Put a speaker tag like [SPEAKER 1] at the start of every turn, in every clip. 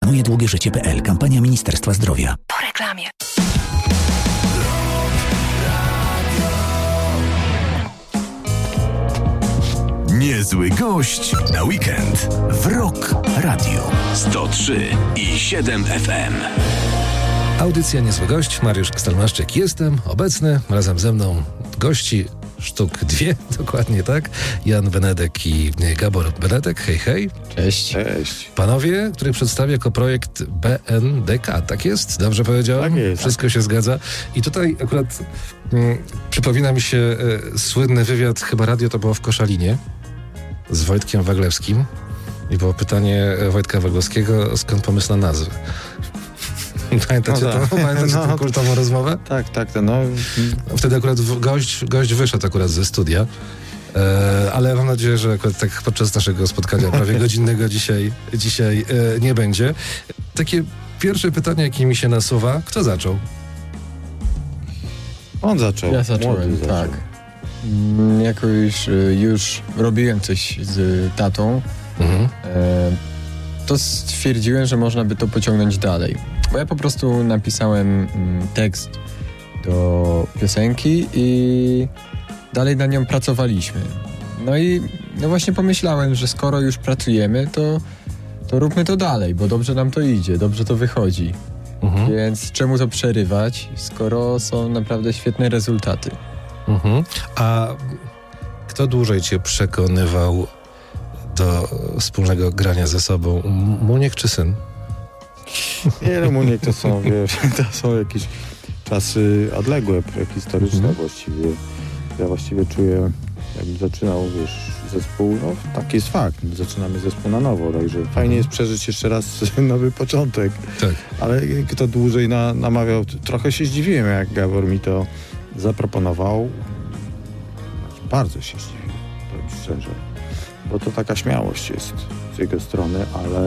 [SPEAKER 1] Planuje długie życie.pl. Kampania Ministerstwa Zdrowia.
[SPEAKER 2] Po reklamie.
[SPEAKER 3] Niezły gość na weekend w Rock Radio 103,7 FM.
[SPEAKER 4] Audycja Niezły Gość, Mariusz Stelmaszczyk. Jestem obecny, razem ze mną gości, sztuk 2, dokładnie tak. Jan Benedek i Gabor Benedek. Hej, hej.
[SPEAKER 5] Cześć.
[SPEAKER 6] Cześć.
[SPEAKER 4] Panowie, których przedstawię jako projekt BNDK, tak jest? Dobrze powiedziałem?
[SPEAKER 6] Tak jest.
[SPEAKER 4] Wszystko się zgadza. I tutaj akurat przypomina mi się słynny wywiad, chyba radio to było w Koszalinie, z Wojtkiem Waglewskim. I było pytanie Wojtka Waglewskiego, skąd pomysł na nazwę. Pamiętacie tę kultową rozmowę?
[SPEAKER 6] Tak.
[SPEAKER 4] Wtedy akurat gość wyszedł akurat ze studia, ale mam nadzieję, że akurat tak podczas naszego spotkania prawie godzinnego dzisiaj nie będzie. Takie pierwsze pytanie, jakie mi się nasuwa, kto zaczął?
[SPEAKER 6] On zaczął.
[SPEAKER 5] Ja zacząłem, tak. Jako już robiłem coś z tatą, to stwierdziłem, że można by to pociągnąć dalej. Bo ja po prostu napisałem tekst do piosenki i dalej na nią pracowaliśmy. No i właśnie pomyślałem, że skoro już pracujemy, to róbmy to dalej, bo dobrze nam to idzie, dobrze to wychodzi. Więc czemu to przerywać, skoro są naprawdę świetne rezultaty?
[SPEAKER 4] A kto dłużej cię przekonywał do wspólnego grania ze sobą? Muniek czy syn?
[SPEAKER 6] Nie, no Muniek to są jakieś czasy odległe, historyczne właściwie. Ja właściwie czuję, jakbym zaczynał, zespół, taki jest fakt, zaczynamy zespół na nowo, także fajnie jest przeżyć jeszcze raz nowy początek. Tak. Ale kto dłużej namawiał, trochę się zdziwiłem, jak Gabor mi to zaproponował. Bardzo się zdziwiłem, powiem szczerze, bo to taka śmiałość jest z jego strony,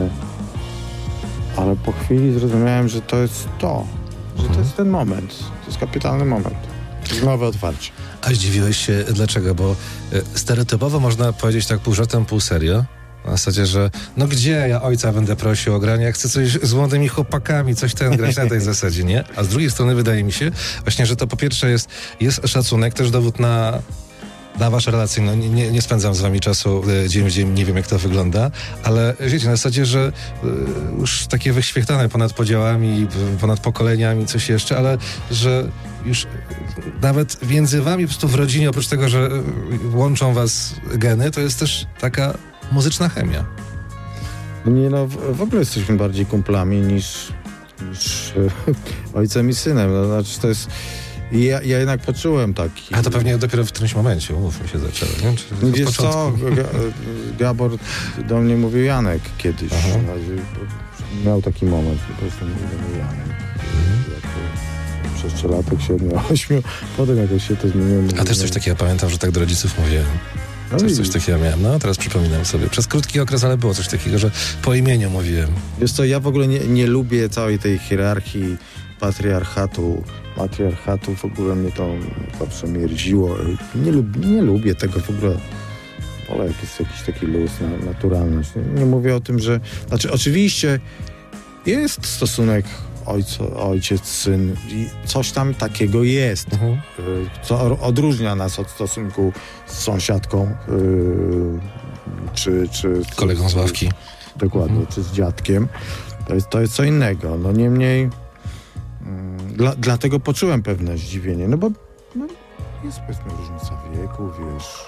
[SPEAKER 6] ale po chwili zrozumiałem, że to jest że to jest ten moment, to jest kapitalny moment, to jest nowe otwarcie.
[SPEAKER 4] A zdziwiłeś się dlaczego? Bo stereotypowo można powiedzieć tak pół żartem, pół serio. Na zasadzie, że gdzie ja ojca będę prosił o granie, jak chcę coś z młodymi chłopakami, coś grać na tej zasadzie, nie? A z drugiej strony wydaje mi się właśnie, że to po pierwsze jest szacunek, też dowód na wasze relacje. Nie spędzam z wami czasu dzień w dzień, nie wiem jak to wygląda, ale wiecie, na zasadzie, że już takie wyświetlane ponad podziałami, ponad pokoleniami, coś jeszcze, ale że już nawet między wami po prostu w rodzinie, oprócz tego, że łączą was geny, to jest też taka muzyczna chemia.
[SPEAKER 6] Nie, w ogóle jesteśmy bardziej kumplami niż ojcem i synem. Znaczy to jest... Ja jednak poczułem taki...
[SPEAKER 4] A to pewnie dopiero w którymś momencie, umówmy się, zaczęło, nie?
[SPEAKER 6] Wiesz co, Gabor do mnie mówił Janek kiedyś. Miał taki moment, po prostu mówił Janek. Przez 3 lat, 7-8, potem jakoś się to zmieniło.
[SPEAKER 4] A też coś takiego, pamiętam, że tak do rodziców mówiłem. Coś takiego miałem, teraz przypominam sobie. Przez krótki okres, ale było coś takiego, że po imieniu mówiłem.
[SPEAKER 6] Wiesz co, ja w ogóle nie lubię całej tej hierarchii, matriarchatu, w ogóle mnie to zawsze mierziło. Nie lubię tego w ogóle. Wolę jak jest jakiś taki luz, naturalność. Nie mówię o tym, że... Znaczy, oczywiście jest stosunek ojciec, syn i coś tam takiego jest, co odróżnia nas od stosunku z sąsiadką czy
[SPEAKER 4] kolegą z ławki.
[SPEAKER 6] Dokładnie, czy z dziadkiem. To jest co innego. Niemniej dlatego poczułem pewne zdziwienie, bo jest powiedzmy różnica wieku, wiesz,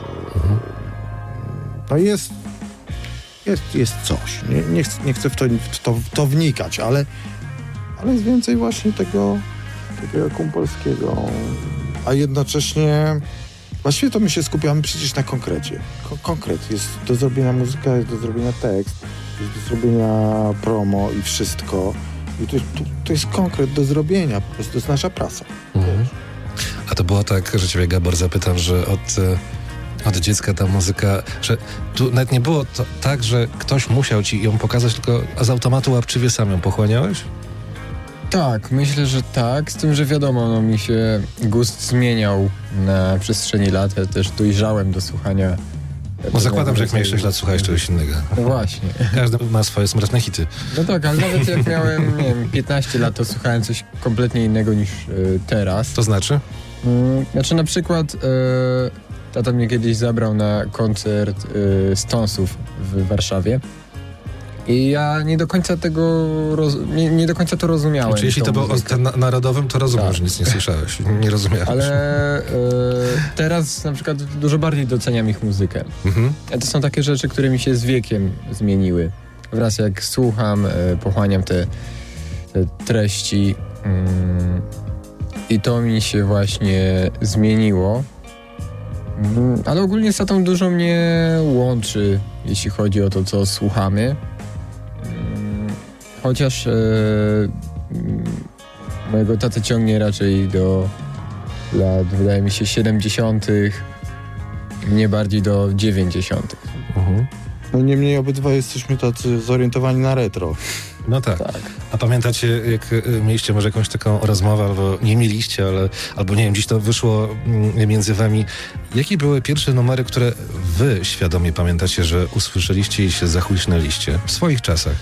[SPEAKER 6] to jest coś. Nie chcę w to wnikać, ale jest więcej właśnie tego kumpelskiego, a jednocześnie właściwie to my się skupiamy przecież na konkrecie. Konkret jest do zrobienia muzyka, jest do zrobienia tekst, jest do zrobienia promo i wszystko. I to jest konkret do zrobienia, po prostu to jest nasza praca.
[SPEAKER 4] A to było tak, że ciebie, Gabor, zapytam, że od dziecka ta muzyka, że tu nawet nie było to tak, że ktoś musiał ci ją pokazać, tylko z automatu łapczywie sam ją pochłaniałeś?
[SPEAKER 5] Tak, myślę, że tak, z tym, że wiadomo, mi się gust zmieniał na przestrzeni lat, ja też dojrzałem do słuchania
[SPEAKER 4] No zakładam, że jak miałeś 6 lat, słuchałeś czegoś innego.
[SPEAKER 5] No właśnie.
[SPEAKER 4] Każdy ma swoje smutne hity.
[SPEAKER 5] No tak, ale nawet jak miałem, nie wiem, 15 lat, to słuchałem coś kompletnie innego niż teraz.
[SPEAKER 4] To znaczy?
[SPEAKER 5] Znaczy na przykład tata mnie kiedyś zabrał na koncert Stonesów w Warszawie i ja nie do końca tego nie do końca to rozumiałem.
[SPEAKER 4] Znaczy, jeśli to był ten narodowym, to rozumiem, że nic nie słyszałeś, nie rozumiałeś.
[SPEAKER 5] Ale teraz na przykład dużo bardziej doceniam ich muzykę. A to są takie rzeczy, które mi się z wiekiem zmieniły. Wraz jak słucham, pochłaniam te treści i to mi się właśnie zmieniło. Ale ogólnie z tatą dużo mnie łączy, jeśli chodzi o to, co słuchamy. Chociaż mojego tatę ciągnie raczej do lat, wydaje mi się, 70., mnie bardziej do 90.
[SPEAKER 6] No niemniej obydwaj jesteśmy tacy zorientowani na retro.
[SPEAKER 4] No tak. A pamiętacie, jak mieliście może jakąś taką rozmowę, albo nie mieliście, albo nie wiem, dziś to wyszło między wami. Jakie były pierwsze numery, które wy świadomie pamiętacie, że usłyszeliście i się zachłysnęliście w swoich czasach?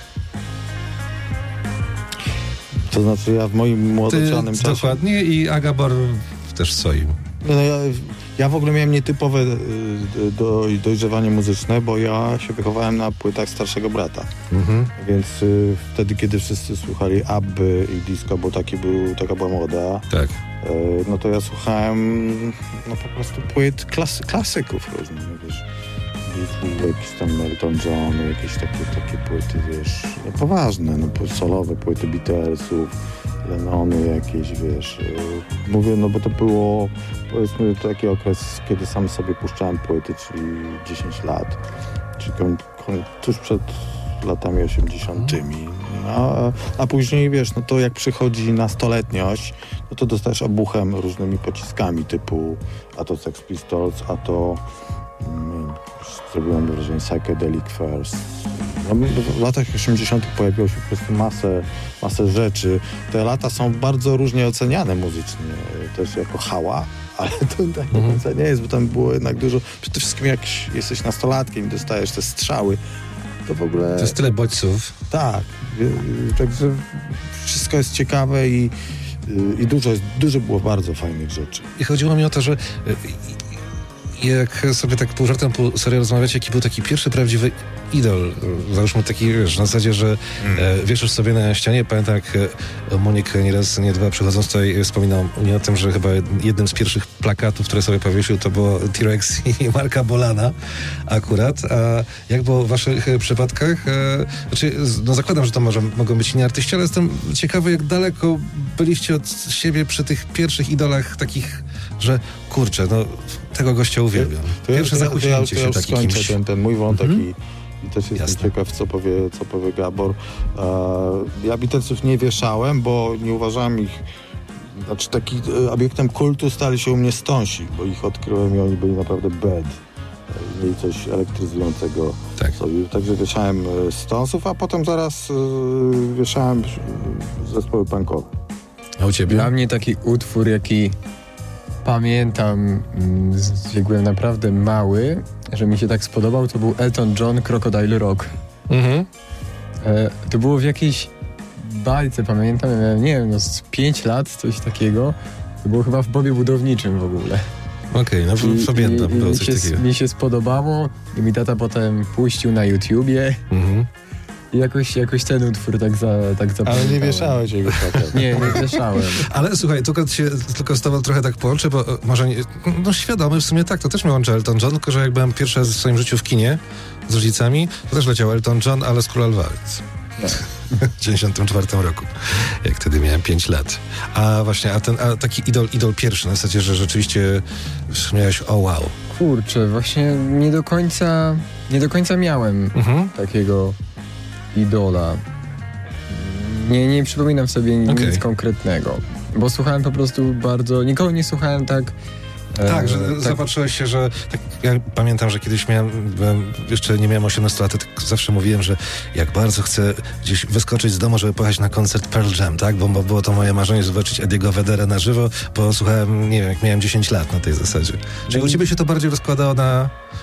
[SPEAKER 6] To znaczy ja w moim młodocianym czasie...
[SPEAKER 4] Dokładnie i Agabor też w swoim.
[SPEAKER 6] No, ja w ogóle miałem nietypowe dojrzewanie muzyczne, bo ja się wychowałem na płytach starszego brata. Więc wtedy, kiedy wszyscy słuchali Abby i disco, bo taka była moda,
[SPEAKER 4] tak.
[SPEAKER 6] No to ja słuchałem po prostu płyt klasyków różnych, wiesz. Jakiś tam Elton John, jakieś takie płyty, wiesz, poważne, solowe płyty Beatlesów, Lennony jakieś, wiesz. Mówię, bo to było, powiedzmy, taki okres, kiedy sam sobie puszczałem płyty, czyli 10 lat, czyli tuż przed latami 80. A później, wiesz, to jak przychodzi nastoletniość, to dostajesz obuchem różnymi pociskami typu a to Sex Pistols, a to zrobiłem wrażenie Psychedelic First. W latach 80. pojawiło się po prostu masę rzeczy. Te lata są bardzo różnie oceniane muzycznie, też jako hała, ale to tak do końca nie jest, bo tam było jednak dużo. Przede wszystkim jak jesteś nastolatkiem i dostajesz te strzały, to w ogóle...
[SPEAKER 4] To jest tyle bodźców.
[SPEAKER 6] Tak. Także wszystko jest ciekawe i dużo było bardzo fajnych rzeczy.
[SPEAKER 4] I chodziło mi o to, że jak sobie tak pół żartem, pół serio rozmawiacie, jaki był taki pierwszy prawdziwy idol, załóżmy taki, wiesz, na zasadzie, że wieszysz sobie na ścianie. Pamiętam, jak Monik nie raz, nie dwa przychodząc tutaj wspominał mi o tym, że chyba jednym z pierwszych plakatów, które sobie powiesił, to było T-Rex i Marka Bolana akurat. A jak było w waszych przypadkach? Znaczy, zakładam, że to mogą być inni artyści, ale jestem ciekawy, jak daleko byliście od siebie przy tych pierwszych idolach takich, że kurczę, tego gościa uwielbiam. Pierwsze zachłyśnięcie się takim kimś.
[SPEAKER 6] Ten mój wątek i też jestem ciekaw, co powie Gabor. Ja Beatlesów nie wieszałem, bo nie uważałem ich, znaczy taki obiektem kultu stali się u mnie Stonesi, bo ich odkryłem i oni byli naprawdę bad. Mieli coś elektryzującego sobie. Także wieszałem Stonesów, a potem zaraz wieszałem zespoły punkowe.
[SPEAKER 4] A u ciebie?
[SPEAKER 5] Dla mnie taki utwór, jaki pamiętam, jak byłem naprawdę mały, że mi się tak spodobał, to był Elton John, Crocodile Rock. To było w jakiejś bajce, pamiętam, ja miałem, nie wiem, z 5 lat, coś takiego. To było chyba w Bobie Budowniczym w ogóle.
[SPEAKER 4] Okej, pamiętam, było coś takiego.
[SPEAKER 5] Mi się spodobało i mi tata potem puścił na YouTubie. I jakoś ten utwór tak zapamiętałem.
[SPEAKER 6] Ale nie wieszałeś jego tak.
[SPEAKER 5] Nie wieszałem.
[SPEAKER 4] Ale słuchaj, tylko z tobą trochę tak połączę, bo może nie, świadomy w sumie tak, to też mnie łączy Elton John, tylko że jak byłem pierwszy raz w swoim życiu w kinie z rodzicami, to też leciał Elton John, ale z Króla Lwa, w 94 roku, jak wtedy miałem 5 lat. A właśnie, a taki idol pierwszy, na zasadzie, że rzeczywiście miałeś wow.
[SPEAKER 5] Kurczę, właśnie nie do końca miałem takiego idola. Nie przypominam sobie nic konkretnego, bo słuchałem po prostu nikogo nie słuchałem tak.
[SPEAKER 4] Tak, że zobaczyłeś się, że tak, ja pamiętam, że kiedyś jeszcze nie miałem 18 lat, tak zawsze mówiłem, że jak bardzo chcę gdzieś wyskoczyć z domu, żeby pojechać na koncert Pearl Jam, tak? Bo było to moje marzenie zobaczyć Eddie'ego Vedera na żywo, bo słuchałem, nie wiem, jak miałem 10 lat na tej zasadzie. Czyli u ciebie się to bardziej rozkładało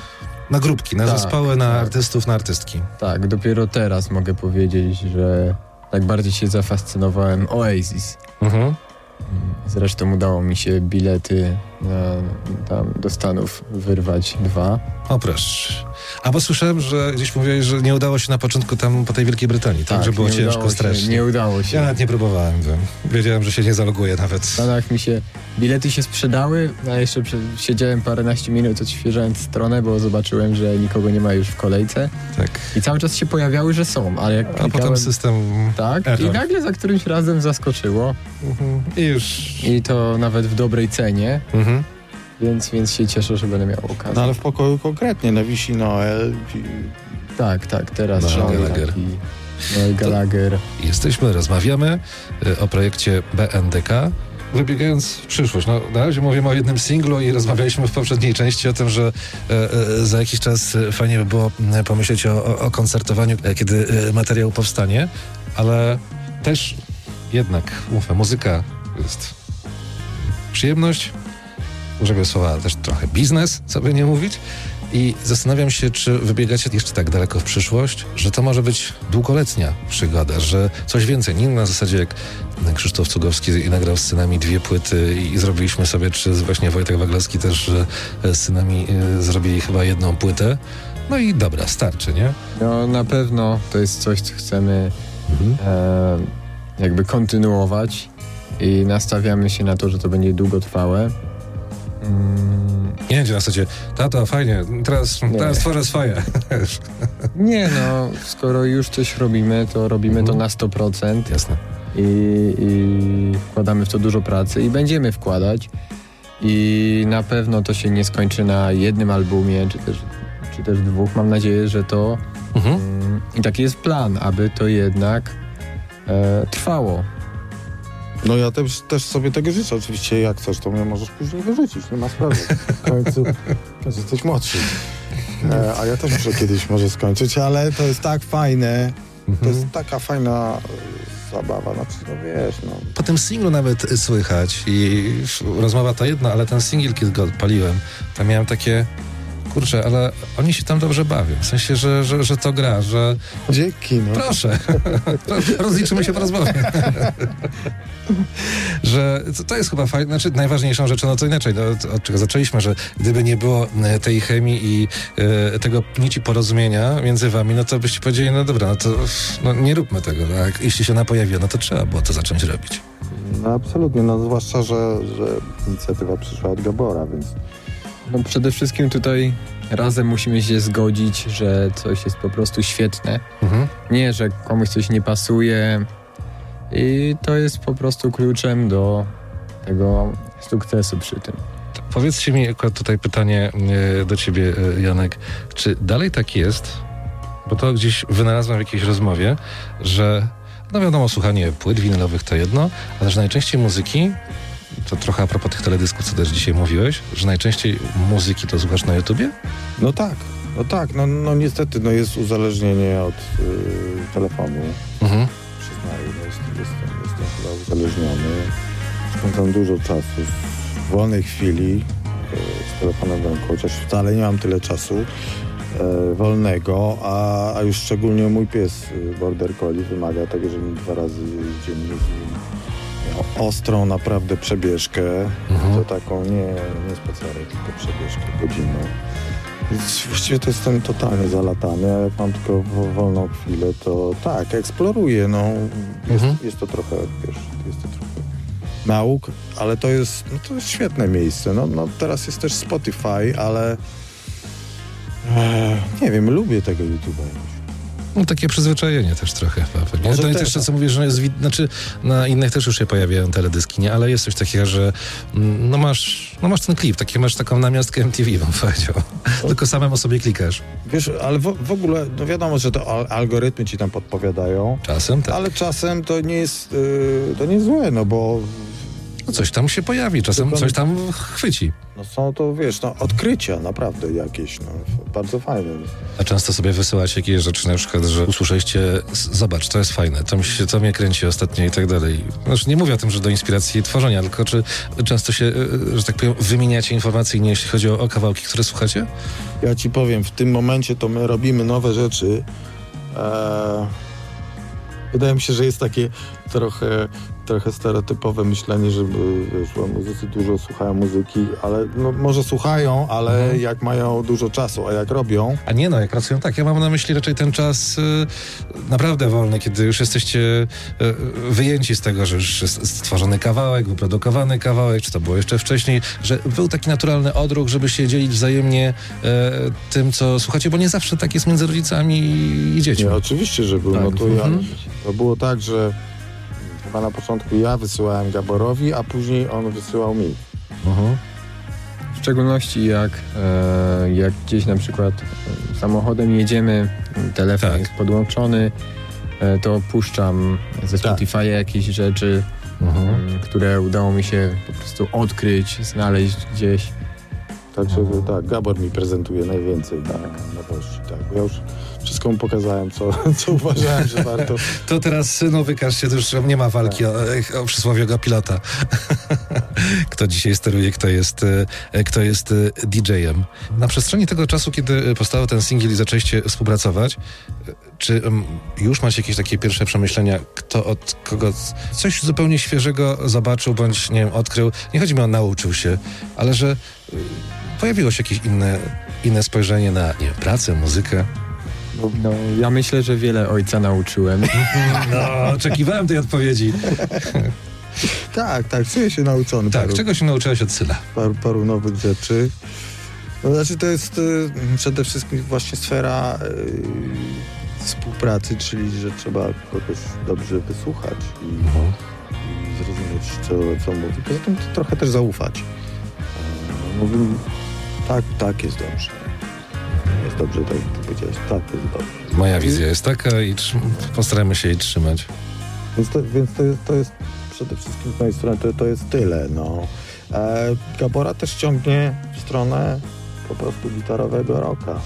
[SPEAKER 4] na grupki, na
[SPEAKER 5] Tak,
[SPEAKER 4] zespoły, na
[SPEAKER 5] tak.
[SPEAKER 4] artystów, na artystki.
[SPEAKER 5] Tak, dopiero teraz mogę powiedzieć, że tak bardziej się zafascynowałem Oasis.
[SPEAKER 4] Mhm.
[SPEAKER 5] Zresztą udało mi się bilety tam do Stanów wyrwać 2.
[SPEAKER 4] O proszę. A bo słyszałem, że gdzieś mówiłeś, że nie udało się na początku tam po tej Wielkiej Brytanii, tak? Że było
[SPEAKER 5] nie
[SPEAKER 4] ciężko,
[SPEAKER 5] udało się,
[SPEAKER 4] strasznie.
[SPEAKER 5] Nie udało się.
[SPEAKER 4] Ja nawet nie próbowałem, wiem. Wiedziałem, że się nie zaloguję nawet.
[SPEAKER 5] W Stanach bilety się sprzedały, a jeszcze siedziałem paręnaście minut odświeżając stronę, bo zobaczyłem, że nikogo nie ma już w kolejce.
[SPEAKER 4] Tak.
[SPEAKER 5] I cały czas się pojawiały, że są, ale jak
[SPEAKER 4] A
[SPEAKER 5] klikałem...
[SPEAKER 4] potem system...
[SPEAKER 5] Tak,
[SPEAKER 4] error.
[SPEAKER 5] i nagle za którymś razem zaskoczyło.
[SPEAKER 4] Mhm. I już...
[SPEAKER 5] I to nawet w dobrej cenie,
[SPEAKER 4] Mhm.
[SPEAKER 5] więc się cieszę, że będę miał okazję.
[SPEAKER 6] No ale w pokoju konkretnie, na wisi Noel.
[SPEAKER 5] Tak, teraz
[SPEAKER 4] Noel
[SPEAKER 5] Noel
[SPEAKER 4] Gallagher.
[SPEAKER 5] Noel Gallagher.
[SPEAKER 4] Jesteśmy, rozmawiamy o projekcie BNDK. Wybiegając w przyszłość, no na razie mówimy o jednym singlu i rozmawialiśmy w poprzedniej części o tym, że za jakiś czas fajnie by było pomyśleć o koncertowaniu, kiedy materiał powstanie, ale też jednak, mówmy, muzyka jest przyjemność, użyję słowa też trochę biznes, co by nie mówić. I zastanawiam się, czy wybiegacie jeszcze tak daleko w przyszłość, że to może być długoletnia przygoda, że coś więcej, nie na zasadzie jak Krzysztof Cugowski nagrał z synami 2 płyty i zrobiliśmy sobie, czy właśnie Wojtek Waglowski też z synami zrobili chyba 1 płytę. No i dobra, starczy, nie?
[SPEAKER 5] No na pewno to jest coś, co chcemy jakby kontynuować i nastawiamy się na to, że to będzie długotrwałe.
[SPEAKER 4] Nie będzie na zasadzie, tato, fajnie, teraz tworzę swoje.
[SPEAKER 5] Nie no, skoro już coś robimy, to robimy to na 100%.
[SPEAKER 4] Jasne.
[SPEAKER 5] I wkładamy w to dużo pracy i będziemy wkładać. I na pewno to się nie skończy na jednym albumie, czy też 2. Mam nadzieję, że to i taki jest plan, aby to jednak trwało.
[SPEAKER 6] No ja też sobie tego życzę. Oczywiście jak chcesz, to mnie możesz później wyrzucić. Nie ma sprawy. W końcu jesteś młodszy. A ja też muszę kiedyś może skończyć, ale to jest tak fajne. To jest taka fajna zabawa. Znaczy, no wiesz, no.
[SPEAKER 4] Po tym singlu nawet słychać i rozmowa to jedno, ale ten singiel, kiedy go odpaliłem, to miałem takie, kurczę, ale oni się tam dobrze bawią. W sensie, że to gra, że...
[SPEAKER 6] Dzięki, no.
[SPEAKER 4] Proszę. Rozliczymy się po rozmowie. Że to jest chyba fajne, znaczy najważniejszą rzeczą, no to inaczej, no, od czego zaczęliśmy, że gdyby nie było tej chemii i tego nici porozumienia między wami, no to byście powiedzieli, no dobra, no to nie róbmy tego, tak? Jeśli się ona pojawiła, no to trzeba było to zacząć robić.
[SPEAKER 6] No absolutnie, no zwłaszcza, że inicjatywa przyszła od Gabora, więc...
[SPEAKER 5] No przede wszystkim tutaj razem musimy się zgodzić, że coś jest po prostu świetne. Nie, że komuś coś nie pasuje i to jest po prostu kluczem do tego sukcesu przy tym.
[SPEAKER 4] Powiedzcie mi, akurat tutaj pytanie do ciebie, Janek, czy dalej tak jest, bo to gdzieś wynalazłem w jakiejś rozmowie, że no wiadomo, słuchanie płyt winylowych to jedno, ale że najczęściej muzyki, to trochę a propos tych teledysków, co też dzisiaj mówiłeś, że najczęściej muzyki to słuchasz na YouTubie?
[SPEAKER 6] No tak, no niestety, no jest uzależnienie od telefonu. Przyznaję, no jestem chyba uzależniony. Spędzam dużo czasu w wolnej chwili z telefonem w ręku, chociaż wcale nie mam tyle czasu wolnego, a już szczególnie mój pies Border Collie wymaga tego, żebym 2 razy dziennie z nim miał ostrą naprawdę przebieżkę. To taką nie spacerek, tylko przebieżkę godzinną. Więc właściwie to jestem totalnie zalatany, a jak mam tylko wolną chwilę, to tak, eksploruję, no. Jest to trochę, wiesz, jest to trochę nauk, ale to jest świetne miejsce. No teraz jest też Spotify, ale nie wiem, lubię tego YouTube'a.
[SPEAKER 4] No takie przyzwyczajenie też trochę chyba. Pewnie.
[SPEAKER 6] Może
[SPEAKER 4] To
[SPEAKER 6] też.
[SPEAKER 4] jeszcze co mówisz, że jest, znaczy na innych też już się pojawiają teledyski, nie? Ale jest coś takiego, że masz ten klip, masz taką namiastkę MTV, bym powiedział. Tylko samemu sobie klikasz.
[SPEAKER 6] Wiesz, ale w ogóle, no wiadomo, że to algorytmy ci tam podpowiadają.
[SPEAKER 4] Czasem tak.
[SPEAKER 6] Ale czasem to nie jest złe, no bo...
[SPEAKER 4] No coś tam się pojawi, czasem coś tam chwyci.
[SPEAKER 6] No są to, wiesz, odkrycia naprawdę jakieś, no. bardzo fajne.
[SPEAKER 4] A często sobie wysyłacie jakieś rzeczy, na przykład, że usłyszeliście, zobacz, to jest fajne, to mnie kręci ostatnio i tak dalej. Znaczy, nie mówię o tym, że do inspiracji tworzenia, tylko czy często się, że tak powiem, wymieniacie informacyjnie, jeśli chodzi o kawałki, które słuchacie?
[SPEAKER 6] Ja ci powiem, w tym momencie to my robimy nowe rzeczy. Wydaje mi się, że jest takie trochę stereotypowe myślenie, że wiesz, muzycy dużo słuchają muzyki, ale no, może słuchają, ale jak mają dużo czasu, a jak robią...
[SPEAKER 4] A nie, jak pracują tak. Ja mam na myśli raczej ten czas naprawdę wolny, kiedy już jesteście wyjęci z tego, że już jest stworzony kawałek, wyprodukowany kawałek, czy to było jeszcze wcześniej, że był taki naturalny odruch, żeby się dzielić wzajemnie tym, co słuchacie, bo nie zawsze tak jest między rodzicami i dziećmi.
[SPEAKER 6] Nie, oczywiście, że był.
[SPEAKER 4] Tak.
[SPEAKER 6] No to było tak, że chyba na początku ja wysyłałem Gaborowi, a później on wysyłał mi.
[SPEAKER 5] W szczególności jak gdzieś na przykład samochodem jedziemy, telefon jest podłączony, to puszczam ze Spotify'a jakieś rzeczy, które udało mi się po prostu odkryć, znaleźć gdzieś.
[SPEAKER 6] Także tak, Gabor mi prezentuje najwięcej na nowości. Tak. Ja już wszystko mu pokazałem, co uważałem, że warto.
[SPEAKER 4] To teraz, synu, wykaż się, to już nie ma walki o przysłowiowego pilota. Kto dzisiaj steruje, kto jest DJ-em. Na przestrzeni tego czasu, kiedy powstał ten singiel i zaczęliście współpracować, czy już macie jakieś takie pierwsze przemyślenia, kto od kogo coś zupełnie świeżego zobaczył, bądź, nie wiem, odkrył? Nie chodzi mi o nauczył się, ale że pojawiło się jakieś inne spojrzenie na, nie wiem, pracę, muzykę.
[SPEAKER 5] No, ja myślę, że wiele ojca nauczyłem.
[SPEAKER 4] No, oczekiwałem tej odpowiedzi.
[SPEAKER 6] Tak, czuję się nauczony.
[SPEAKER 4] Tak, czego się nauczyłeś od syna?
[SPEAKER 6] Paru nowych rzeczy. No, znaczy to jest przede wszystkim właśnie sfera współpracy, czyli że trzeba kogoś dobrze wysłuchać i zrozumieć, co mówi. Poza tym trochę też zaufać. Mówię, tak jest dobrze. Jest dobrze, tak jak ty powiedziałeś, tak jest dobrze.
[SPEAKER 4] Moja wizja jest taka i postaramy się jej trzymać.
[SPEAKER 6] Więc to jest przede wszystkim z mojej strony, to jest tyle. No. Gabora też ciągnie w stronę po prostu gitarowego rocka,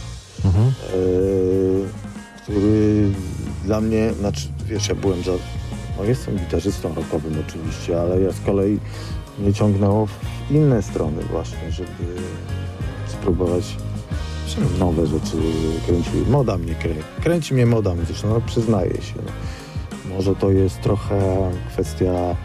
[SPEAKER 6] który dla mnie, znaczy wiesz, ja byłem jestem gitarzystą rockowym oczywiście, ale ja z kolei mnie ciągnęło w inne strony właśnie, żeby spróbować nowe rzeczy kręcić. Moda mnie kręci mnie moda muzyczna, no przyznaję się. No. Może to jest trochę kwestia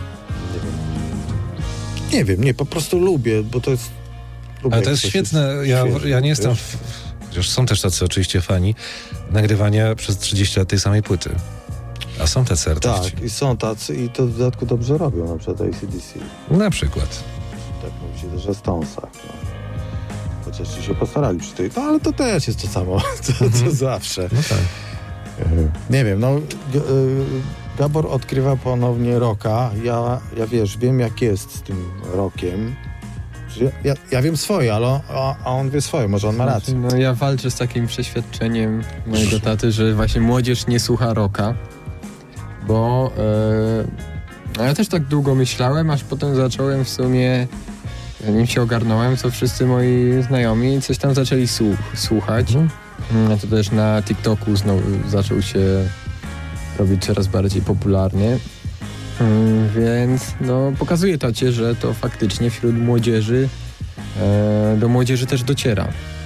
[SPEAKER 6] nie wiem, po prostu lubię, bo to jest...
[SPEAKER 4] Ale to jest świetne. Ja nie jestem... Chociaż są też tacy oczywiście fani nagrywania przez 30 lat tej samej płyty. A są tacy artyści.
[SPEAKER 6] Tak, i są tacy i to w dodatku dobrze robią, na przykład AC/DC.
[SPEAKER 4] Na przykład.
[SPEAKER 6] Tak mówi się też o Stonesach. No. Chociaż ci się postarali przy tej... No ale to też jest to samo, co zawsze.
[SPEAKER 4] No tak.
[SPEAKER 6] Nie wiem, Gabor odkrywa ponownie rocka. Ja wiesz, wiem jak jest z tym rockiem. Ja wiem swoje, a on wie swoje, może on ma rację.
[SPEAKER 5] No ja walczę z takim przeświadczeniem mojego taty, że właśnie młodzież nie słucha rocka, bo ja też tak długo myślałem, aż potem zacząłem w sumie, zanim się ogarnąłem, to wszyscy moi znajomi coś tam zaczęli słuchać. To też na TikToku znowu zaczął się robić coraz bardziej popularny. Więc pokazuje tacie, że to faktycznie wśród młodzieży, do młodzieży też dociera.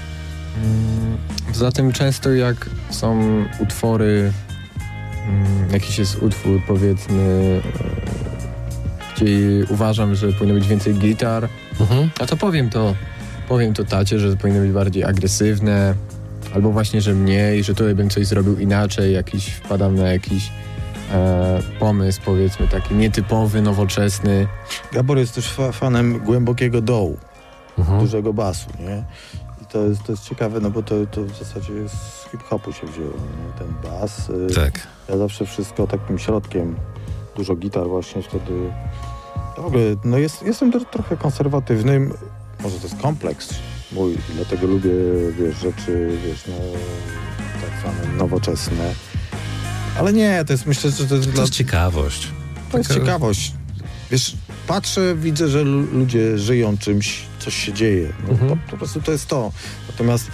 [SPEAKER 5] Poza tym często jak są utwory, jakiś jest utwór powiedzmy, gdzie uważam, że powinno być więcej gitar, a to powiem to tacie, że powinno być bardziej agresywne, albo właśnie, że mniej, że tutaj bym coś zrobił inaczej, wpadam na jakiś pomysł, powiedzmy, taki nietypowy, nowoczesny.
[SPEAKER 6] Gabor jest też fanem głębokiego dołu, dużego basu, nie? I to jest ciekawe, no bo to w zasadzie z hip-hopu się wzięło, nie? Ten bas.
[SPEAKER 4] Tak.
[SPEAKER 6] Ja zawsze wszystko takim środkiem, dużo gitar właśnie wtedy. W ogóle, jestem trochę konserwatywnym, może to jest kompleks mój, dlatego lubię, rzeczy, tak zwane nowoczesne. Ale nie, to jest, myślę, że to jest...
[SPEAKER 4] To jest ciekawość.
[SPEAKER 6] To jest ciekawość. Wiesz, patrzę, widzę, że ludzie żyją czymś, coś się dzieje. Po prostu to jest to. Natomiast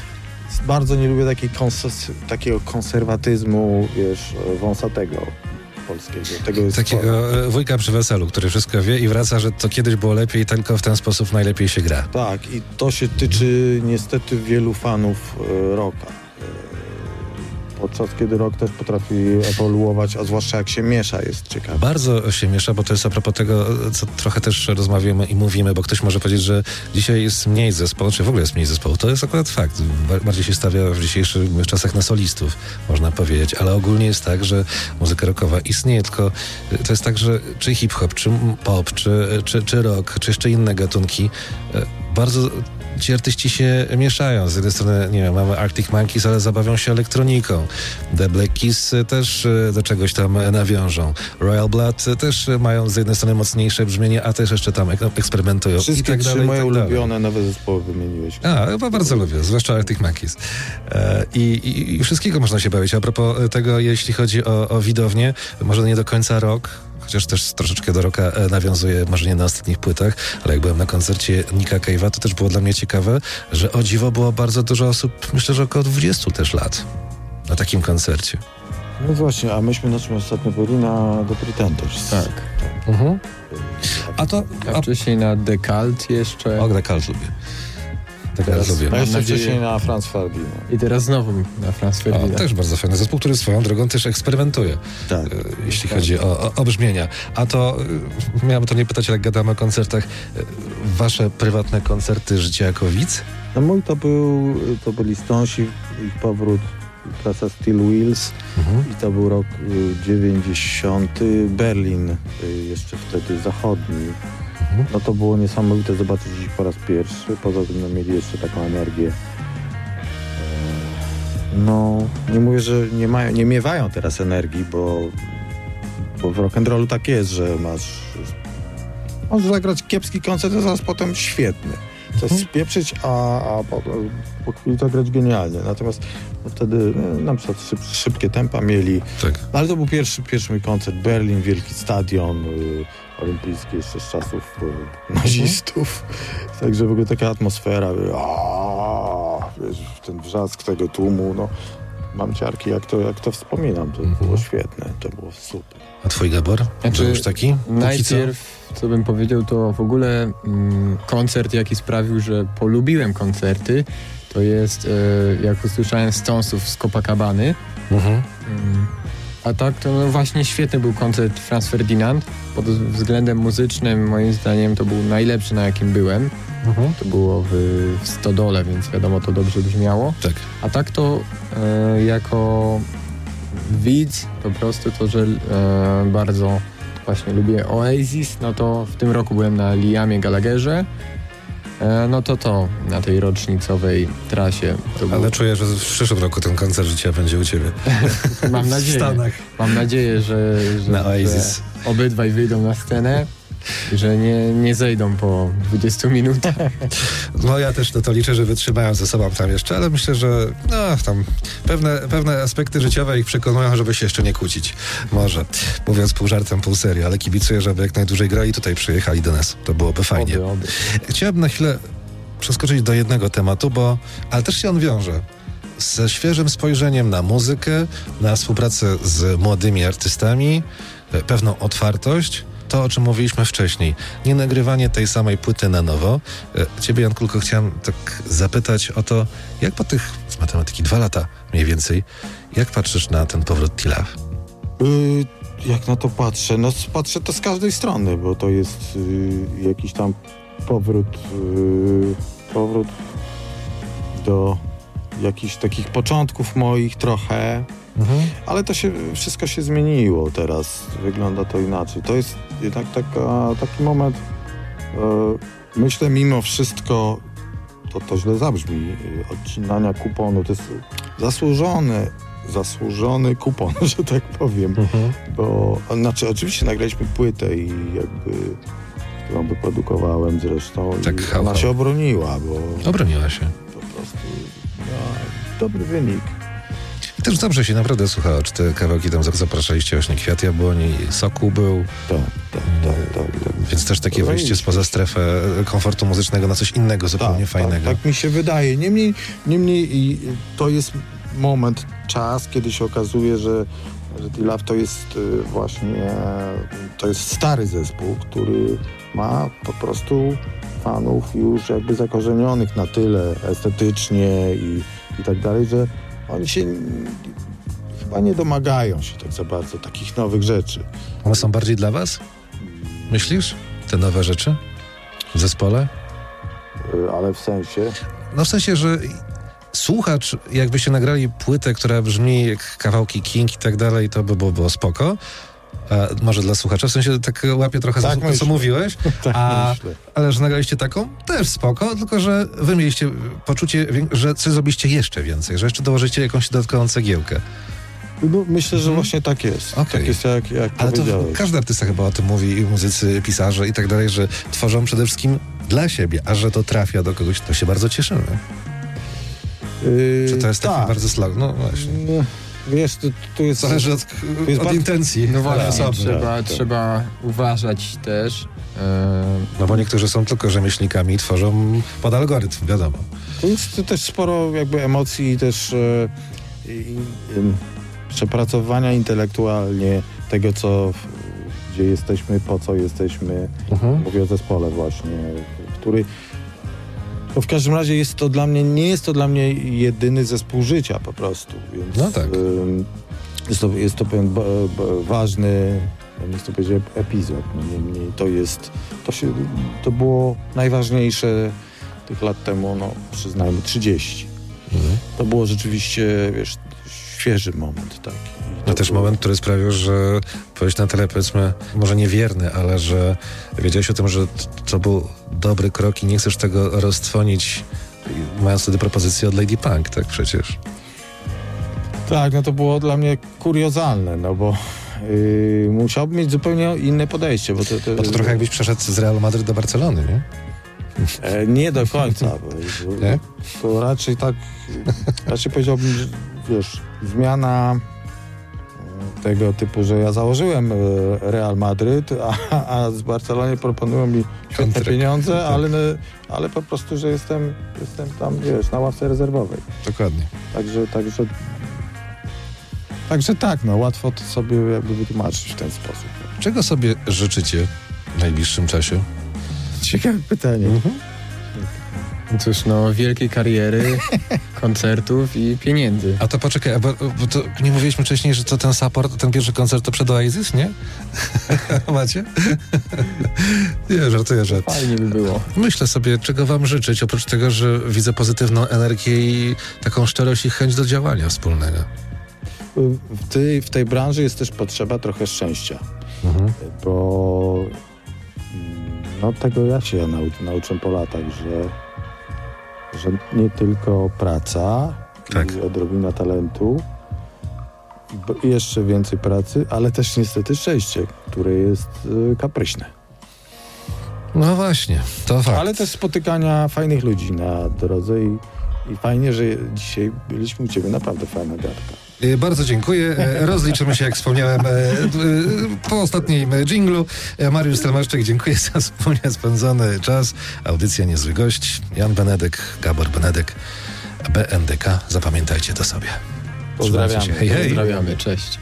[SPEAKER 6] bardzo nie lubię takiego konserwatyzmu, wiesz, wąsatego polskiego. Tego jest
[SPEAKER 4] takiego wujka przy weselu, który wszystko wie i wraca, że to kiedyś było lepiej, tylko w ten sposób najlepiej się gra.
[SPEAKER 6] Tak, i to się tyczy niestety wielu fanów rocka. Podczas kiedy rock też potrafi ewoluować, a zwłaszcza jak się miesza, jest ciekawe.
[SPEAKER 4] Bardzo się miesza, bo to jest a propos tego, co trochę też rozmawiamy i mówimy, bo ktoś może powiedzieć, że dzisiaj jest mniej zespołu, czy w ogóle jest mniej zespołu. To jest akurat fakt. Bardziej się stawia w dzisiejszych czasach na solistów, można powiedzieć, ale ogólnie jest tak, że muzyka rockowa istnieje, tylko to jest tak, że czy hip-hop, czy pop, czy rock, czy jeszcze inne gatunki, bardzo ci artyści się mieszają. Z jednej strony, nie wiem, mamy Arctic Monkeys, ale zabawią się elektroniką. The Black Keys też do czegoś tam nawiążą. Royal Blood też mają z jednej strony mocniejsze brzmienie, a też jeszcze tam eksperymentują.
[SPEAKER 6] Wszystkie trzy moje ulubione nowe zespoły wymieniłeś.
[SPEAKER 4] Chyba bardzo lubię, zwłaszcza Arctic Monkeys. I wszystkiego można się bawić. A propos tego, jeśli chodzi o widownię, może nie do końca rock, chociaż też troszeczkę do rocka nawiązuje, może nie na ostatnich płytach, ale jak byłem na koncercie Nicka Cave'a, to też było dla mnie ciekawe, że o dziwo było bardzo dużo osób, myślę, że około 20 też lat na takim koncercie.
[SPEAKER 6] No właśnie, a myśmy ostatnio byli na The Pretenders.
[SPEAKER 5] Tak.
[SPEAKER 4] Mhm.
[SPEAKER 5] A wcześniej na The Cult jeszcze.
[SPEAKER 4] O, The Cult lubię.
[SPEAKER 5] Teraz
[SPEAKER 4] lubię.
[SPEAKER 6] A jeszcze wcześniej na Franz Ferdinand.
[SPEAKER 5] I teraz znowu na Franz Ferdinand.
[SPEAKER 4] Też bardzo fajny zespół, który swoją drogą też eksperymentuje,
[SPEAKER 6] tak,
[SPEAKER 4] jeśli chodzi o brzmienia. A to, miałem to nie pytać, jak gadamy o koncertach, wasze prywatne koncerty życia jako widz?
[SPEAKER 6] No mój to byli Stonesi, ich powrót, trasa Steel Wheels i to był rok 90, Berlin, jeszcze wtedy zachodni. No to było niesamowite zobaczyć ich po raz pierwszy, poza tym no, mieli jeszcze taką energię. No, nie mówię, że nie miewają teraz energii, bo w rock'n'rollu tak jest, że możesz zagrać kiepski koncert, a zaraz potem świetny. Coś spieprzyć, a po chwili zagrać genialnie. Natomiast no, wtedy na przykład szybkie tempa mieli. Tak. Ale to był pierwszy mój koncert. Berlin, wielki stadion olimpijski jeszcze z czasów nazistów. Także w ogóle taka atmosfera. Wiesz, ten wrzask tego tłumu. No, mam ciarki, jak to wspominam. To było świetne, to było super.
[SPEAKER 4] A twój Gabor? Znaczy, już taki?
[SPEAKER 5] Najpierw, co bym powiedział, to w ogóle koncert, jaki sprawił, że polubiłem koncerty, to jest, jak usłyszałem Stonesów z Copacabany. A tak, to no właśnie świetny był koncert Franz Ferdinand. Pod względem muzycznym, moim zdaniem, to był najlepszy, na jakim byłem. To było w Stodole, więc wiadomo, to dobrze brzmiało.
[SPEAKER 4] Tak.
[SPEAKER 5] A tak to jako widz po prostu to, że bardzo właśnie lubię Oasis, no to w tym roku byłem na Liamie Gallagherze, no to na tej rocznicowej trasie.
[SPEAKER 4] Ale czuję, że w przyszłym roku ten koncert życia będzie u ciebie.
[SPEAKER 5] Mam nadzieję. W Stanach. Mam nadzieję, że
[SPEAKER 4] na Oasis.
[SPEAKER 5] Że obydwaj wyjdą na scenę. Że nie zejdą po 20 minutach.
[SPEAKER 4] No ja też to liczę, że wytrzymają ze sobą tam jeszcze, ale myślę, że tam pewne aspekty życiowe ich przekonują, żeby się jeszcze nie kłócić. Może. Mówiąc pół żartem, pół serio, ale kibicuję, żeby jak najdłużej grali tutaj przyjechali do nas. To byłoby fajnie.
[SPEAKER 5] Oby.
[SPEAKER 4] Chciałbym na chwilę przeskoczyć do jednego tematu, ale też się on wiąże ze świeżym spojrzeniem na muzykę, na współpracę z młodymi artystami, pewną otwartość. To, o czym mówiliśmy wcześniej, nie nagrywanie tej samej płyty na nowo. Ciebie, Jan Kulko, chciałem tak zapytać o to, jak po tych, z matematyki 2 lata mniej więcej, jak patrzysz na ten powrót T-Love?
[SPEAKER 6] Jak na to patrzę? No patrzę to z każdej strony, bo to jest jakiś tam powrót do jakichś takich początków moich trochę. Ale to wszystko się zmieniło teraz. Wygląda to inaczej. To jest jednak taki moment, myślę, mimo wszystko, to źle zabrzmi, odcinania kuponu. To jest zasłużony kupon, że tak powiem. Bo, oczywiście nagraliśmy płytę i którą wyprodukowałem zresztą.
[SPEAKER 4] Tak,
[SPEAKER 6] i ona się obroniła, bo...
[SPEAKER 4] Obroniła się.
[SPEAKER 6] Po prostu dobry wynik.
[SPEAKER 4] I też dobrze się naprawdę słuchało, czy te kawałki tam zapraszaliście właśnie Kwiat Jabłoni, Sokół był.
[SPEAKER 6] Tak.
[SPEAKER 4] Więc też takie wyjście spoza strefę komfortu muzycznego na coś innego, zupełnie fajnego.
[SPEAKER 6] Tak mi się wydaje. Niemniej to jest moment, czas, kiedy się okazuje, że D-Love to jest właśnie, to jest stary zespół, który ma po prostu fanów już jakby zakorzenionych na tyle estetycznie i tak dalej, że oni się chyba nie domagają się tak za bardzo takich nowych rzeczy.
[SPEAKER 4] One są bardziej dla was? Myślisz? Te nowe rzeczy w zespole?
[SPEAKER 6] Ale w sensie?
[SPEAKER 4] No w sensie, że słuchacz, jakbyście nagrali płytę, która brzmi jak kawałki King i tak dalej, to by było spoko. Może dla słuchacza, w sensie tak łapię trochę
[SPEAKER 6] tak
[SPEAKER 4] za to, co mówiłeś, ale że nagraliście taką, też spoko, tylko że wy mieliście poczucie, że coś zrobiliście jeszcze więcej, że jeszcze dołożycie jakąś dodatkową cegiełkę.
[SPEAKER 6] No, myślę, że właśnie tak jest.
[SPEAKER 4] Okay.
[SPEAKER 6] Tak jest, jak
[SPEAKER 4] ale
[SPEAKER 6] powiedziałeś.
[SPEAKER 4] To każdy artysta chyba o tym mówi, i muzycy, pisarze i tak dalej, że tworzą przede wszystkim dla siebie, a że to trafia do kogoś, to się bardzo cieszymy. Czy to jest taki bardzo slag? No właśnie.
[SPEAKER 6] Wiesz, tu jest...
[SPEAKER 4] Zależy od intencji.
[SPEAKER 5] No właśnie, trzeba uważać też.
[SPEAKER 4] No bo niektórzy są tylko rzemieślnikami i tworzą pod algorytm, wiadomo.
[SPEAKER 6] To jest też sporo jakby emocji też przepracowania intelektualnie tego, gdzie jesteśmy, po co jesteśmy. Mówię o zespole właśnie, który... To w każdym razie nie jest to dla mnie jedyny zespół życia po prostu. Więc,
[SPEAKER 4] no tak.
[SPEAKER 6] Jest to pewien ważny, nie chcę powiedzieć epizod. Niemniej to było najważniejsze tych lat temu, przyznajmy 30. To było rzeczywiście, wiesz, świeży moment taki.
[SPEAKER 4] No też moment, który sprawił, że byłeś na tyle, powiedzmy, może niewierny, ale że wiedziałeś o tym, że to był dobry krok i nie chcesz tego roztrwonić, mając wtedy propozycję od Lady Punk, tak przecież. Tak,
[SPEAKER 6] to było dla mnie kuriozalne, bo musiałbym mieć zupełnie inne podejście. Bo
[SPEAKER 4] to trochę jakbyś przeszedł z Realu Madryt do Barcelony, nie?
[SPEAKER 6] Nie do końca.
[SPEAKER 4] Nie?
[SPEAKER 6] To raczej powiedziałbym, że wiesz, zmiana tego typu, że ja założyłem Real Madryt, a z Barcelony proponują mi świetne pieniądze, ale po prostu, że jestem tam, wiesz, na ławce rezerwowej.
[SPEAKER 4] Dokładnie.
[SPEAKER 6] Także tak, łatwo to sobie jakby wytłumaczyć w ten sposób.
[SPEAKER 4] Czego sobie życzycie w najbliższym czasie?
[SPEAKER 6] Ciekawe pytanie.
[SPEAKER 5] Cóż, wielkiej kariery, koncertów i pieniędzy.
[SPEAKER 4] A to poczekaj, bo to nie mówiliśmy wcześniej, że to ten support, ten pierwszy koncert to przed Oasis, nie? Macie? Nie, żartuję, że...
[SPEAKER 5] Fajnie by było.
[SPEAKER 4] Myślę sobie, czego wam życzyć, oprócz tego, że widzę pozytywną energię i taką szczerość i chęć do działania wspólnego.
[SPEAKER 6] W tej branży jest też potrzeba trochę szczęścia, bo tego ja się nauczę po latach, że nie tylko praca i odrobina talentu, i jeszcze więcej pracy, ale też niestety szczęście, które jest kapryśne.
[SPEAKER 4] No właśnie, to fakt.
[SPEAKER 6] Ale też spotykania fajnych ludzi na drodze i fajnie, że dzisiaj byliśmy u ciebie, naprawdę fajna gadka.
[SPEAKER 4] Bardzo dziękuję. Rozliczymy się, jak wspomniałem, po ostatnim dżinglu. Mariusz Stelmaszczyk, dziękuję za wspólnie spędzony czas. Audycja Niezły Gość. Jan Benedek, Gabor Benedek, BNDK. Zapamiętajcie to sobie.
[SPEAKER 6] Pozdrawiamy.
[SPEAKER 4] Hej, hej.
[SPEAKER 5] Pozdrawiamy, cześć.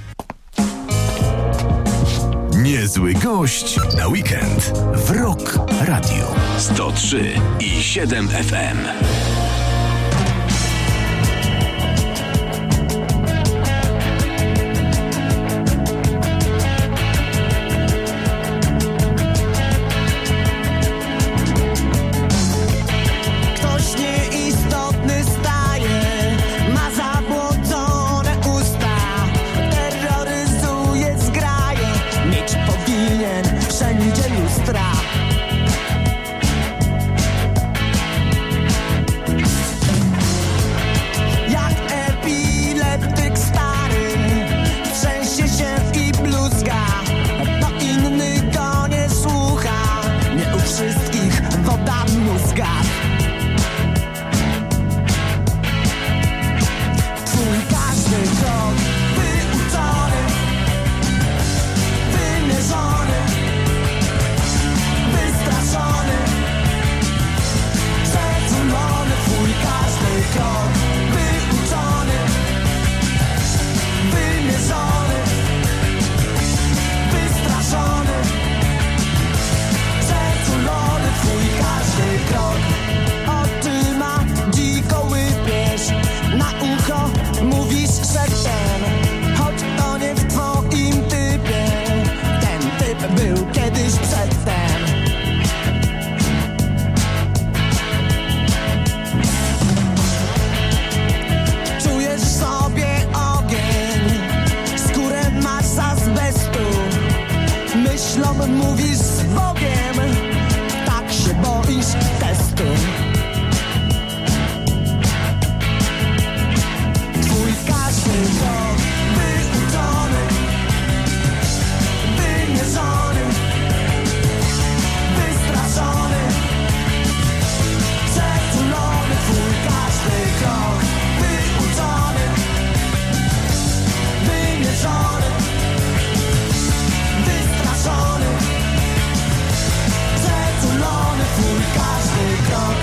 [SPEAKER 3] Niezły Gość na weekend w Rock Radio 103,7 FM.
[SPEAKER 2] był kiedyś przedtem. Czujesz sobie ogień, skórę masz z azbestu. Myślą mówisz z Bogiem, tak się boisz testu. Twój każdy krok wyuczony, wymierzony, wystraszony, przetulony. Twój każdy krok wyuczony, wymierzony, wystraszony, przetulony. Twój każdy krok.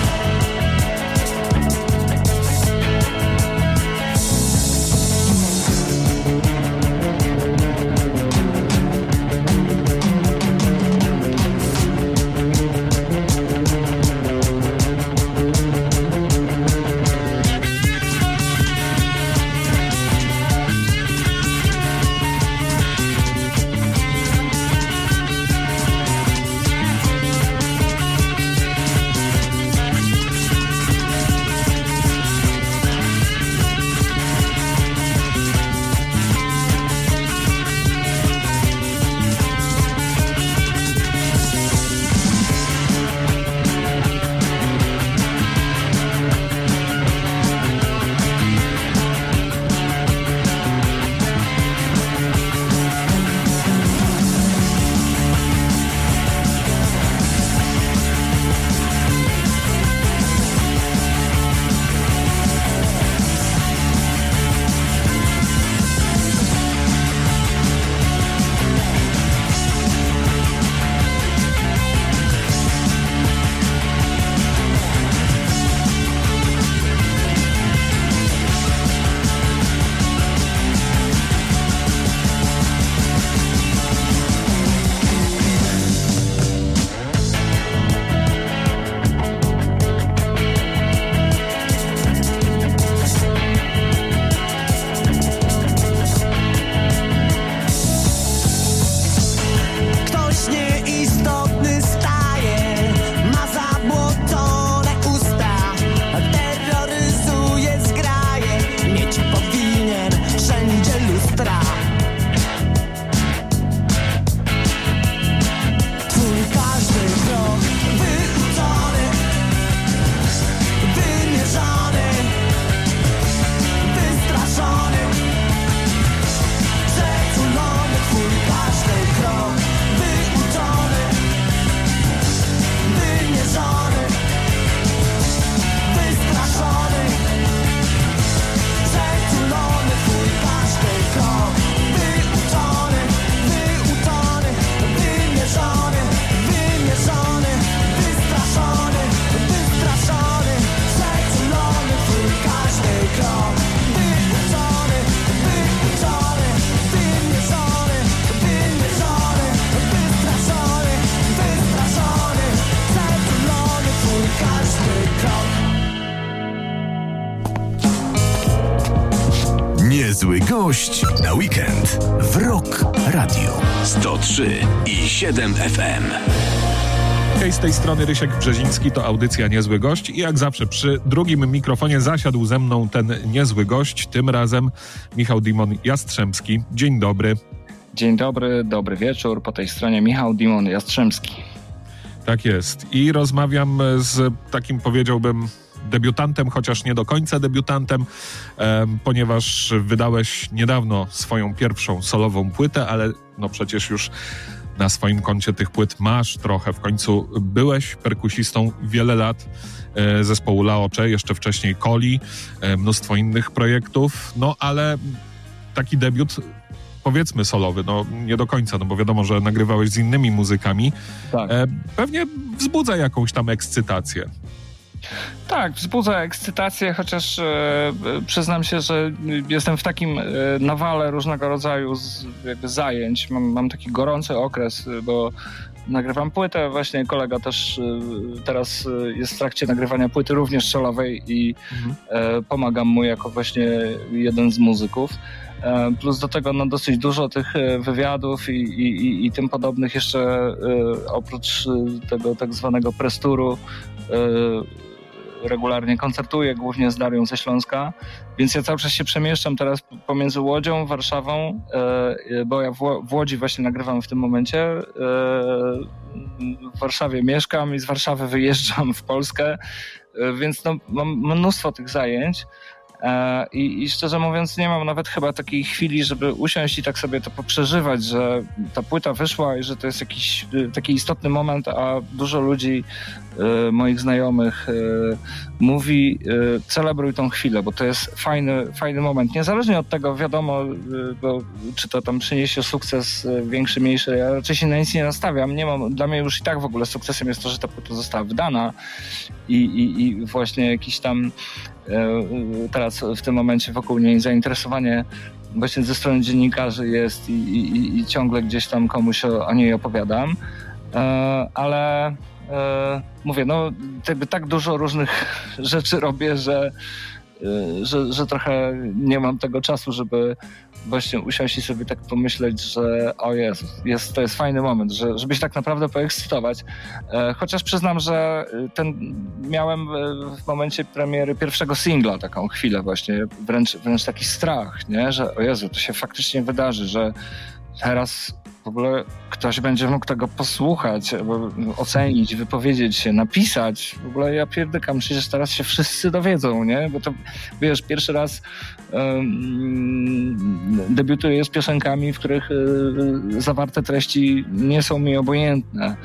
[SPEAKER 2] Ktoś nieistotny staje, ma zabłocone usta, terroryzuje zgraje, mieć powinien wszędzie lustra. Twój każdy krok wyuczony, wymierzony, wystraszony, przetulony. Twój każdy krok wyuczony, wymierzony, wystraszony, przetulony. Twój każdy krok wyuczony, wyuczony, wymierzony, wymierzony, wystraszony, wystraszony, przetulony. Twój każdy krok wyuczony, wyuczony, wymierzony, wymierzony, wystraszony, wystraszony, przetulony. Twój każdy krok.
[SPEAKER 3] Niezły gość na weekend w Rock Radio 103,7 FM.
[SPEAKER 7] Hej, z tej strony Rysiek Brzeziński, to audycja Niezły Gość i jak zawsze przy drugim mikrofonie zasiadł ze mną ten niezły gość, tym razem Michał Dimon Jastrzębski. Dzień dobry.
[SPEAKER 8] Dzień dobry, dobry wieczór. Po tej stronie Michał Dimon Jastrzębski.
[SPEAKER 7] Tak jest. I rozmawiam z takim, powiedziałbym, debiutantem, chociaż nie do końca debiutantem, ponieważ wydałeś niedawno swoją pierwszą solową płytę, ale no przecież już na swoim koncie tych płyt masz trochę. W końcu byłeś perkusistą wiele lat zespołu Laocze, jeszcze wcześniej Koli, mnóstwo innych projektów, no ale taki debiut, powiedzmy solowy, no nie do końca, no bo wiadomo, że nagrywałeś z innymi muzykami.
[SPEAKER 8] Tak.
[SPEAKER 7] Pewnie wzbudza jakąś tam ekscytację.
[SPEAKER 8] Tak, wzbudza ekscytację, chociaż przyznam się, że jestem w takim nawale różnego rodzaju jakby zajęć. Mam taki gorący okres, bo nagrywam płytę, właśnie kolega też teraz jest w trakcie nagrywania płyty również solowej i pomagam mu jako właśnie jeden z muzyków. Plus do tego no, dosyć dużo tych wywiadów i tym podobnych jeszcze oprócz tego tak zwanego press-touru regularnie koncertuję, głównie z Darią ze Śląska, więc ja cały czas się przemieszczam teraz pomiędzy Łodzią, Warszawą, bo ja w Łodzi właśnie nagrywam w tym momencie, w Warszawie mieszkam i z Warszawy wyjeżdżam w Polskę, więc no, mam mnóstwo tych zajęć. I szczerze mówiąc nie mam nawet chyba takiej chwili, żeby usiąść i tak sobie to poprzeżywać, że ta płyta wyszła i że to jest jakiś taki istotny moment, a dużo ludzi, moich znajomych mówi celebruj tą chwilę, bo to jest fajny moment. Niezależnie od tego wiadomo, bo, czy to tam przyniesie sukces większy, mniejszy, ja raczej się na nic nie nastawiam. Dla mnie już i tak w ogóle sukcesem jest to, że ta płyta została wydana i właśnie jakiś tam teraz w tym momencie wokół niej zainteresowanie właśnie ze strony dziennikarzy jest i ciągle gdzieś tam komuś o niej opowiadam, ale mówię, no jakby tak dużo różnych rzeczy robię, że trochę nie mam tego czasu, żeby właśnie usiąść i sobie tak pomyśleć, że o Jezu, to jest fajny moment, żeby się tak naprawdę poekscytować. Chociaż przyznam, że miałem w momencie premiery pierwszego singla taką chwilę właśnie, wręcz taki strach, nie? Że o Jezu, to się faktycznie wydarzy, że teraz w ogóle ktoś będzie mógł tego posłuchać, ocenić, wypowiedzieć się, napisać. W ogóle ja pierdykam, przecież teraz się wszyscy dowiedzą, nie? Bo to, wiesz, pierwszy raz debiutuję z piosenkami, w których zawarte treści nie są mi obojętne.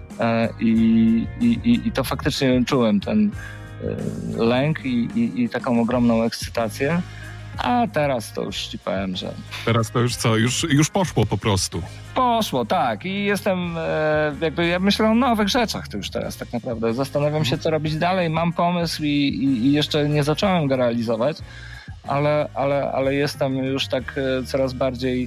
[SPEAKER 8] I to faktycznie czułem ten lęk i taką ogromną ekscytację. A teraz to już ci powiem, że...
[SPEAKER 7] Teraz to już co? Już poszło po prostu.
[SPEAKER 8] Poszło, tak. I jestem ja myślę o nowych rzeczach to już teraz tak naprawdę. Zastanawiam się, co robić dalej. Mam pomysł i jeszcze nie zacząłem go realizować, ale jestem już tak coraz bardziej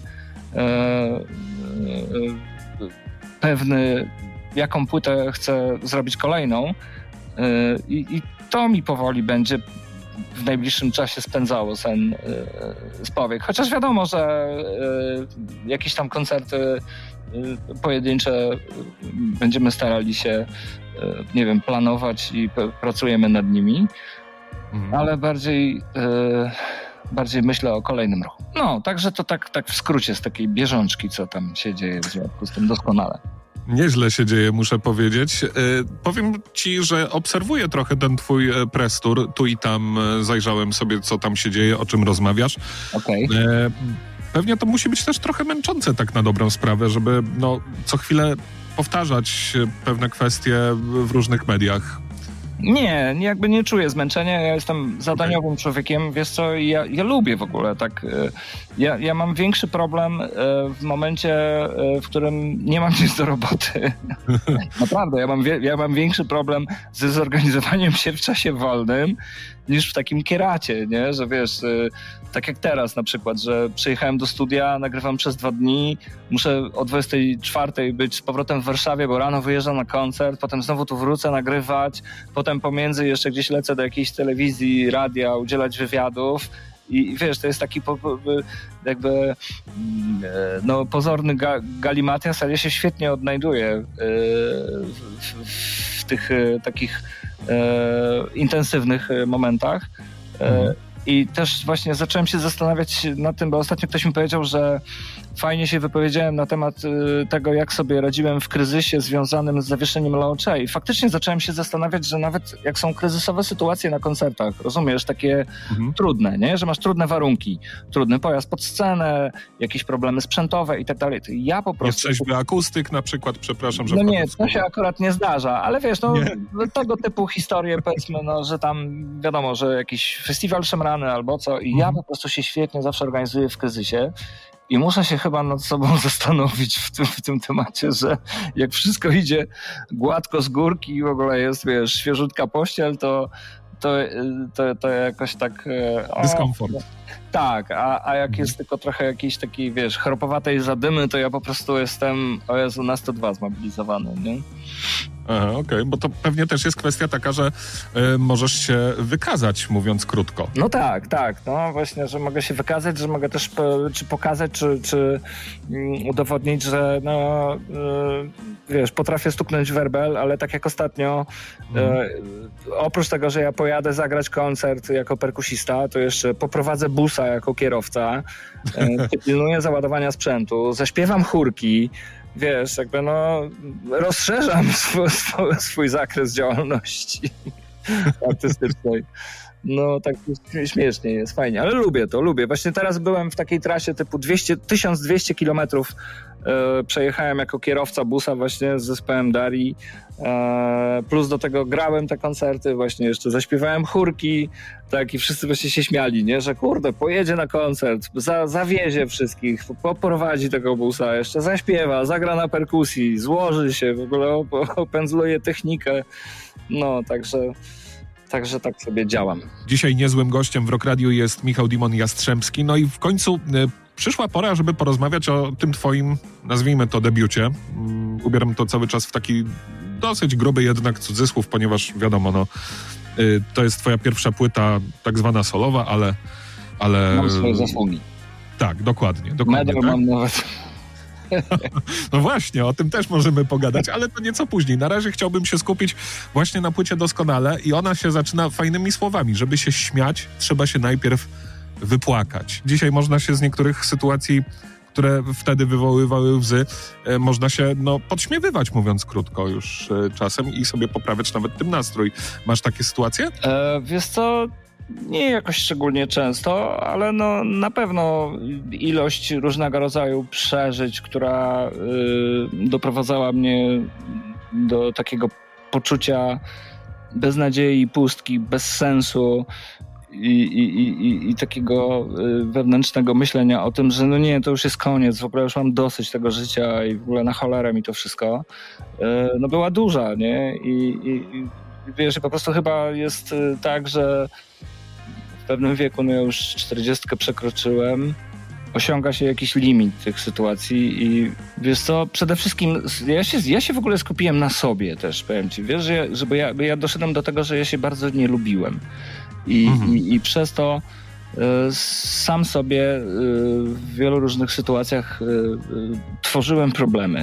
[SPEAKER 8] pewny, jaką płytę chcę zrobić kolejną. I to mi powoli będzie w najbliższym czasie spędzało sen z powiek. Chociaż wiadomo, że jakieś tam koncerty pojedyncze będziemy starali się, nie wiem, planować i pracujemy nad nimi, ale bardziej myślę o kolejnym roku. No, także to tak w skrócie z takiej bieżączki, co tam się dzieje w związku z tym doskonale.
[SPEAKER 7] Nieźle się dzieje, muszę powiedzieć. Powiem ci, że obserwuję trochę ten twój press tour. Tu i tam zajrzałem sobie, co tam się dzieje, o czym rozmawiasz.
[SPEAKER 8] Okej.
[SPEAKER 7] Pewnie to musi być też trochę męczące tak na dobrą sprawę, żeby co chwilę powtarzać pewne kwestie w różnych mediach.
[SPEAKER 8] Nie, jakby nie czuję zmęczenia, ja jestem zadaniowym człowiekiem, wiesz co, ja lubię w ogóle tak, ja mam większy problem w momencie, w którym nie mam nic do roboty. Naprawdę, ja mam większy problem ze zorganizowaniem się w czasie wolnym niż w takim kieracie, nie, że wiesz, tak jak teraz na przykład, że przyjechałem do studia, nagrywam przez 2 dni, muszę o 24:00 być z powrotem w Warszawie, bo rano wyjeżdżam na koncert, potem znowu tu wrócę nagrywać, potem pomiędzy jeszcze gdzieś lecę do jakiejś telewizji, radia, udzielać wywiadów i wiesz, to jest taki jakby pozorny galimatias, ale ja się świetnie odnajduję w tych takich intensywnych momentach. I też właśnie zacząłem się zastanawiać nad tym, bo ostatnio ktoś mi powiedział, że fajnie się wypowiedziałem na temat tego, jak sobie radziłem w kryzysie związanym z zawieszeniem Laocze. I faktycznie zacząłem się zastanawiać, że nawet jak są kryzysowe sytuacje na koncertach, rozumiesz, takie trudne, nie? Że masz trudne warunki, trudny pojazd pod scenę, jakieś problemy sprzętowe i tak dalej. To ja po prostu...
[SPEAKER 7] Jest trzeźwy akustyk na przykład, przepraszam, że...
[SPEAKER 8] No nie, to się akurat nie zdarza, ale wiesz, tego typu historie, powiedzmy, że tam wiadomo, że jakiś festiwal szemrany albo co i ja po prostu się świetnie zawsze organizuję w kryzysie. I muszę się chyba nad sobą zastanowić w tym temacie, że jak wszystko idzie gładko z górki i w ogóle jest, wiesz, świeżutka pościel, to jakoś tak...
[SPEAKER 7] Dyskomfort.
[SPEAKER 8] Tak, a jak jest tylko trochę jakiejś takiej, wiesz, chropowatej zadymy, to ja po prostu jestem, o Jezu, na 102 zmobilizowany, nie?
[SPEAKER 7] Aha, okej, bo to pewnie też jest kwestia taka, że możesz się wykazać, mówiąc krótko.
[SPEAKER 8] No tak, no właśnie, że mogę się wykazać, że mogę też pokazać, czy udowodnić, że no, wiesz, potrafię stuknąć werbel, ale tak jak ostatnio, oprócz tego, że ja pojadę zagrać koncert jako perkusista, to jeszcze poprowadzę busa jako kierowca, pilnuję załadowania sprzętu, zaśpiewam chórki, wiesz, jakby no rozszerzam swój zakres działalności artystycznej. No tak śmiesznie jest, fajnie, ale lubię to. Właśnie teraz byłem w takiej trasie typu 1200 kilometrów przejechałem jako kierowca busa właśnie z zespołem Darii, plus do tego grałem te koncerty, właśnie jeszcze zaśpiewałem chórki, tak, i wszyscy właśnie się śmiali, nie, że kurde, pojedzie na koncert, zawiezie wszystkich, poprowadzi tego busa, jeszcze zaśpiewa, zagra na perkusji, złoży się, w ogóle opędzluje technikę, no, Także tak sobie działam.
[SPEAKER 7] Dzisiaj niezłym gościem w Rock Radiu jest Michał Dimon Jastrzębski. No i w końcu przyszła pora, żeby porozmawiać o tym twoim, nazwijmy to, debiucie. Ubieram to cały czas w taki dosyć gruby jednak cudzysłów, ponieważ wiadomo, no, to jest twoja pierwsza płyta tak zwana solowa, ale...
[SPEAKER 8] Mam swoje zasługi.
[SPEAKER 7] Tak, dokładnie.
[SPEAKER 8] Medal
[SPEAKER 7] tak?
[SPEAKER 8] mam nawet...
[SPEAKER 7] No właśnie, o tym też możemy pogadać, ale to nieco później. Na razie chciałbym się skupić właśnie na płycie Doskonale i ona się zaczyna fajnymi słowami. Żeby się śmiać, trzeba się najpierw wypłakać. Dzisiaj można się z niektórych sytuacji, które wtedy wywoływały łzy, można się podśmiewywać, mówiąc krótko już czasem i sobie poprawiać nawet tym nastrój. Masz takie sytuacje?
[SPEAKER 8] Wiesz co? Nie jakoś szczególnie często, ale no na pewno ilość różnego rodzaju przeżyć, która doprowadzała mnie do takiego poczucia beznadziei, pustki, bez sensu i takiego wewnętrznego myślenia o tym, że no nie, to już jest koniec, w ogóle już mam dosyć tego życia i w ogóle na cholerę mi to wszystko, no była duża, nie? I wiesz, po prostu chyba jest tak, że w pewnym wieku, no ja już 40 przekroczyłem, osiąga się jakiś limit tych sytuacji i wiesz co, przede wszystkim ja się w ogóle skupiłem na sobie też, powiem ci, wiesz, bo ja doszedłem do tego, że ja się bardzo nie lubiłem i przez to sam sobie w wielu różnych sytuacjach tworzyłem problemy.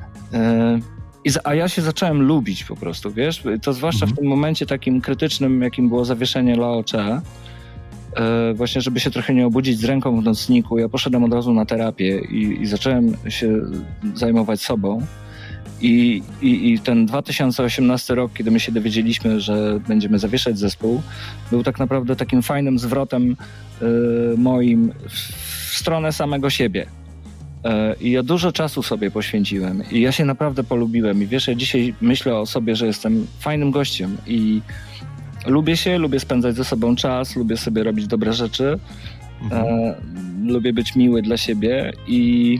[SPEAKER 8] A ja się zacząłem lubić po prostu, wiesz, to zwłaszcza w tym momencie takim krytycznym, jakim było zawieszenie Laocze, właśnie żeby się trochę nie obudzić z ręką w nocniku, ja poszedłem od razu na terapię i zacząłem się zajmować sobą i ten 2018 rok, kiedy my się dowiedzieliśmy, że będziemy zawieszać zespół, był tak naprawdę takim fajnym zwrotem moim w stronę samego siebie. I ja dużo czasu sobie poświęciłem i ja się naprawdę polubiłem i wiesz, ja dzisiaj myślę o sobie, że jestem fajnym gościem i lubię spędzać ze sobą czas, lubię sobie robić dobre rzeczy, lubię być miły dla siebie i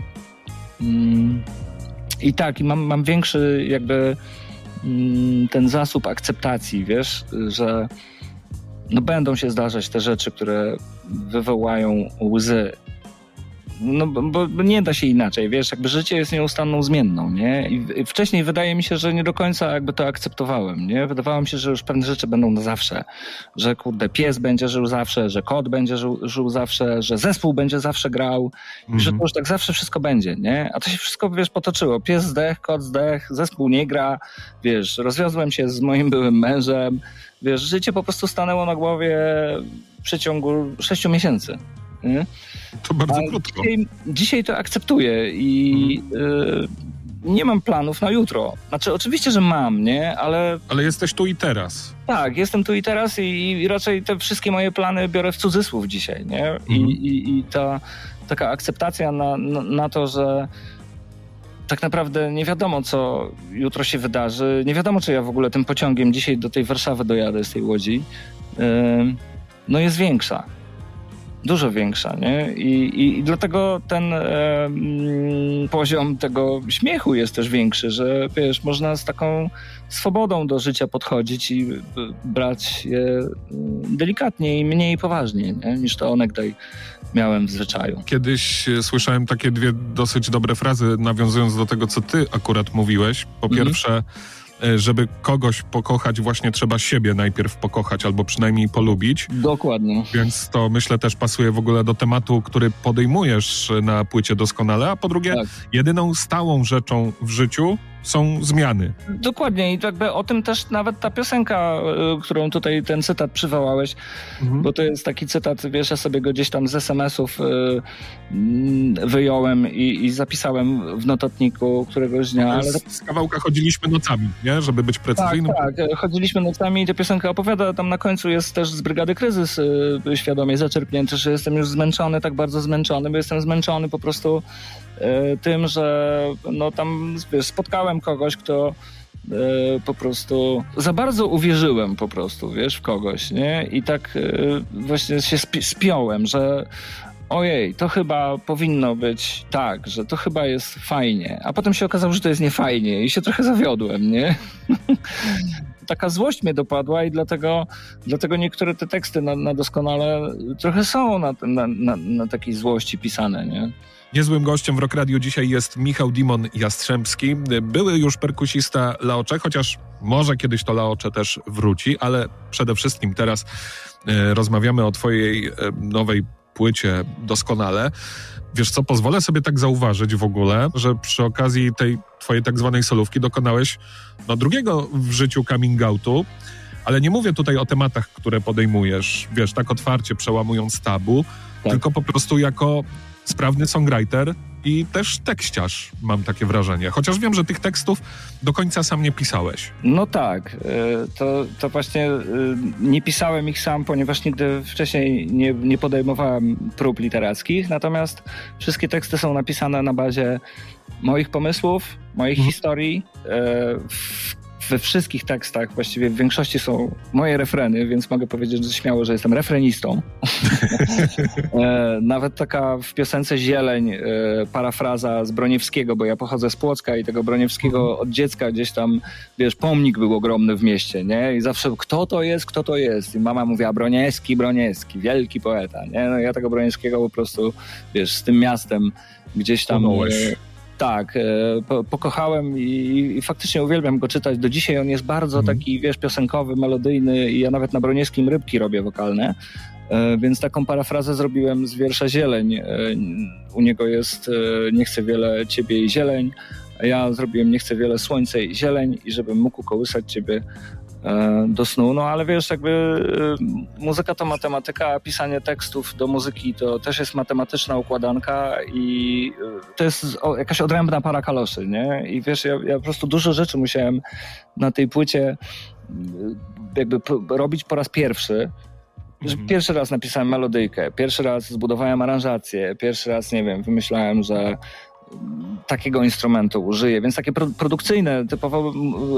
[SPEAKER 8] tak, i mam większy jakby ten zasób akceptacji, wiesz, że no będą się zdarzać te rzeczy, które wywołają łzy. No bo nie da się inaczej, wiesz, jakby życie jest nieustanną zmienną, nie? I wcześniej wydaje mi się, że nie do końca jakby to akceptowałem, nie? Wydawało mi się, że już pewne rzeczy będą na zawsze, że kurde, pies będzie żył zawsze, że kot będzie żył zawsze, że zespół będzie zawsze grał, i że to już tak zawsze wszystko będzie, nie? A to się wszystko, wiesz, potoczyło. Pies zdech, kot zdech, zespół nie gra, wiesz, rozwiozłem się z moim byłym mężem, wiesz, życie po prostu stanęło na głowie w przeciągu 6 miesięcy. Nie?
[SPEAKER 7] To bardzo krótko.
[SPEAKER 8] Dzisiaj to akceptuję i nie mam planów na jutro. Znaczy oczywiście, że mam, nie? Ale
[SPEAKER 7] jesteś tu i teraz.
[SPEAKER 8] Tak, jestem tu i teraz i raczej te wszystkie moje plany biorę w cudzysłów dzisiaj, nie? I ta taka akceptacja na to, że tak naprawdę nie wiadomo, co jutro się wydarzy. Nie wiadomo, czy ja w ogóle tym pociągiem dzisiaj do tej Warszawy dojadę z tej Łodzi. No jest większa. Dużo większa, nie? I dlatego ten poziom tego śmiechu jest też większy, że wiesz, można z taką swobodą do życia podchodzić i brać je delikatniej i mniej poważnie, nie? Niż to onegdaj miałem w zwyczaju.
[SPEAKER 7] Kiedyś słyszałem takie dwie dosyć dobre frazy, nawiązując do tego, co ty akurat mówiłeś. Po pierwsze, żeby kogoś pokochać, właśnie trzeba siebie najpierw pokochać, albo przynajmniej polubić.
[SPEAKER 8] Dokładnie.
[SPEAKER 7] Więc to myślę też pasuje w ogóle do tematu, który podejmujesz na płycie Doskonale, a po drugie, jedyną stałą rzeczą w życiu są zmiany.
[SPEAKER 8] Dokładnie i jakby o tym też nawet ta piosenka, którą tutaj ten cytat przywołałeś, bo to jest taki cytat, wiesz, ja sobie go gdzieś tam z SMS-ów wyjąłem i zapisałem w notatniku któregoś dnia.
[SPEAKER 7] Ale z kawałka chodziliśmy nocami, nie? Żeby być precyzyjnym.
[SPEAKER 8] Tak, chodziliśmy nocami i ta piosenka opowiada, tam na końcu jest też z Brygady Kryzys świadomie zaczerpnięty, że jestem już zmęczony, tak bardzo zmęczony, bo jestem zmęczony po prostu tym, że no tam, wiesz, spotkałem kogoś, kto po prostu za bardzo uwierzyłem po prostu, wiesz, w kogoś, nie? I tak właśnie się spiąłem, że ojej, to chyba powinno być tak, że to chyba jest fajnie, a potem się okazało, że to jest niefajnie i się trochę zawiodłem, nie? Taka złość mnie dopadła i dlatego niektóre te teksty na Doskonale trochę są na takiej złości pisane, nie?
[SPEAKER 7] Niezłym gościem w Rock Radio dzisiaj jest Michał Dimon Jastrzębski. Były już perkusista Laocze, chociaż może kiedyś to Laocze też wróci, ale przede wszystkim teraz rozmawiamy o twojej nowej płycie Doskonale. Wiesz co, pozwolę sobie tak zauważyć w ogóle, że przy okazji tej twojej tak zwanej solówki dokonałeś drugiego w życiu coming outu, ale nie mówię tutaj o tematach, które podejmujesz, wiesz, tak otwarcie przełamując tabu, tylko po prostu jako sprawny songwriter i też tekściarz, mam takie wrażenie. Chociaż wiem, że tych tekstów do końca sam nie pisałeś.
[SPEAKER 8] No tak, to właśnie nie pisałem ich sam, ponieważ nigdy wcześniej nie podejmowałem prób literackich, natomiast wszystkie teksty są napisane na bazie moich pomysłów, moich historii. We wszystkich tekstach, właściwie w większości są moje refreny, więc mogę powiedzieć że śmiało, że jestem refrenistą. Nawet taka w piosence Zieleń parafraza z Broniewskiego, bo ja pochodzę z Płocka i tego Broniewskiego od dziecka gdzieś tam, wiesz, pomnik był ogromny w mieście, nie? I zawsze kto to jest? I mama mówiła Broniewski, wielki poeta, nie? No ja tego Broniewskiego po prostu, wiesz, z tym miastem gdzieś tam... Tak, pokochałem i faktycznie uwielbiam go czytać. Do dzisiaj on jest bardzo taki, wiesz, piosenkowy, melodyjny i ja nawet na Broniewskim rybki robię wokalne, więc taką parafrazę zrobiłem z wiersza Zieleń. U niego jest nie chcę wiele ciebie i zieleń, a ja zrobiłem nie chcę wiele słońce i zieleń i żebym mógł kołysać ciebie do snu, no ale wiesz, jakby muzyka to matematyka, a pisanie tekstów do muzyki to też jest matematyczna układanka i to jest jakaś odrębna para kaloszy, nie? I wiesz, ja po prostu dużo rzeczy musiałem na tej płycie jakby robić po raz pierwszy. Pierwszy raz napisałem melodyjkę, pierwszy raz zbudowałem aranżację, pierwszy raz, nie wiem, wymyślałem, że takiego instrumentu użyję, więc takie produkcyjne, typowo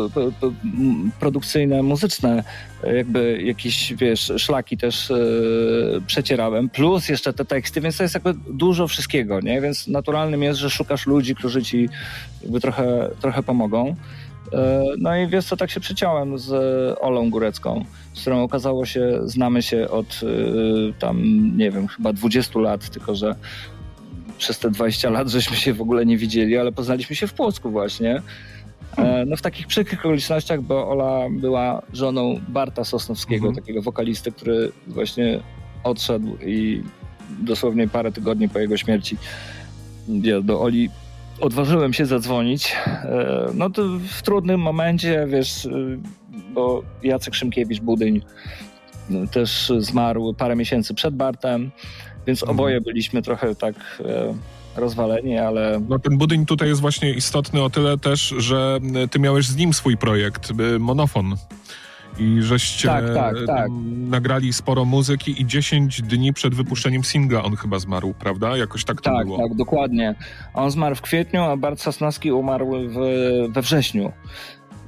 [SPEAKER 8] produkcyjne, muzyczne jakby jakieś, wiesz, szlaki też przecierałem, plus jeszcze te teksty, więc to jest jakby dużo wszystkiego, nie? Więc naturalnym jest, że szukasz ludzi, którzy ci jakby trochę pomogą. No i wiesz co, tak się przeciąłem z Olą Górecką, z którą okazało się, znamy się od tam, nie wiem, chyba 20 lat, tylko że przez te 20 lat żeśmy się w ogóle nie widzieli, ale poznaliśmy się w Płocku właśnie. No w takich przykrych okolicznościach, bo Ola była żoną Barta Sosnowskiego, takiego wokalisty, który właśnie odszedł i dosłownie parę tygodni po jego śmierci ja do Oli odważyłem się zadzwonić. No to w trudnym momencie, wiesz, bo Jacek Szymkiewicz-Budyń też zmarł parę miesięcy przed Bartem, więc oboje byliśmy trochę tak rozwaleni, ale... No
[SPEAKER 7] ten Budyń tutaj jest właśnie istotny o tyle też, że ty miałeś z nim swój projekt, Monofon. I żeście nagrali sporo muzyki i 10 dni przed wypuszczeniem singla on chyba zmarł, prawda? Jakoś tak to było.
[SPEAKER 8] Tak, dokładnie. On zmarł w kwietniu, a Bart Sosnowski umarł we wrześniu.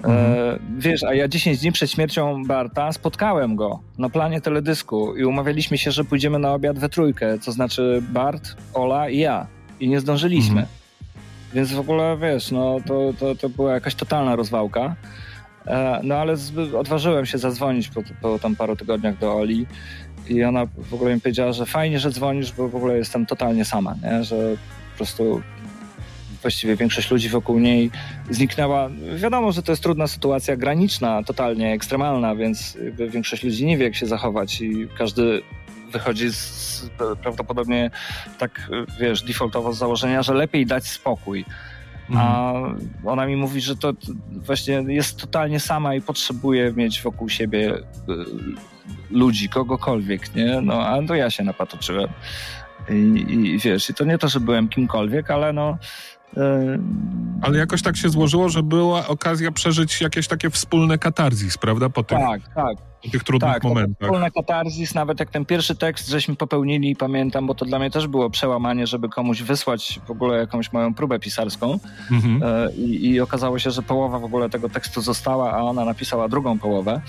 [SPEAKER 8] Wiesz, a ja 10 dni przed śmiercią Barta spotkałem go na planie teledysku i umawialiśmy się, że pójdziemy na obiad we trójkę, to znaczy Bart, Ola i ja. I nie zdążyliśmy. Więc w ogóle, wiesz, no to była jakaś totalna rozwałka. No ale odważyłem się zadzwonić po tam paru tygodniach do Oli i ona w ogóle mi powiedziała, że fajnie, że dzwonisz, bo w ogóle jestem totalnie sama, nie? Że po prostu właściwie większość ludzi wokół niej zniknęła. Wiadomo, że to jest trudna sytuacja, graniczna, totalnie ekstremalna, więc większość ludzi nie wie, jak się zachować i każdy wychodzi prawdopodobnie tak, wiesz, defaultowo z założenia, że lepiej dać spokój. A ona mi mówi, że to właśnie jest totalnie sama i potrzebuje mieć wokół siebie ludzi, kogokolwiek, nie? No, a to ja się napatoczyłem. I wiesz, i to nie to, że byłem kimkolwiek, ale no...
[SPEAKER 7] Ale jakoś tak się złożyło, że była okazja przeżyć jakieś takie wspólne katarzis, prawda? Po tych, po tych trudnych momentach.
[SPEAKER 8] Wspólne katarzis, nawet jak ten pierwszy tekst żeśmy popełnili, pamiętam, bo to dla mnie też było przełamanie, żeby komuś wysłać w ogóle jakąś moją próbę pisarską. I okazało się, że połowa w ogóle tego tekstu została, a ona napisała drugą połowę.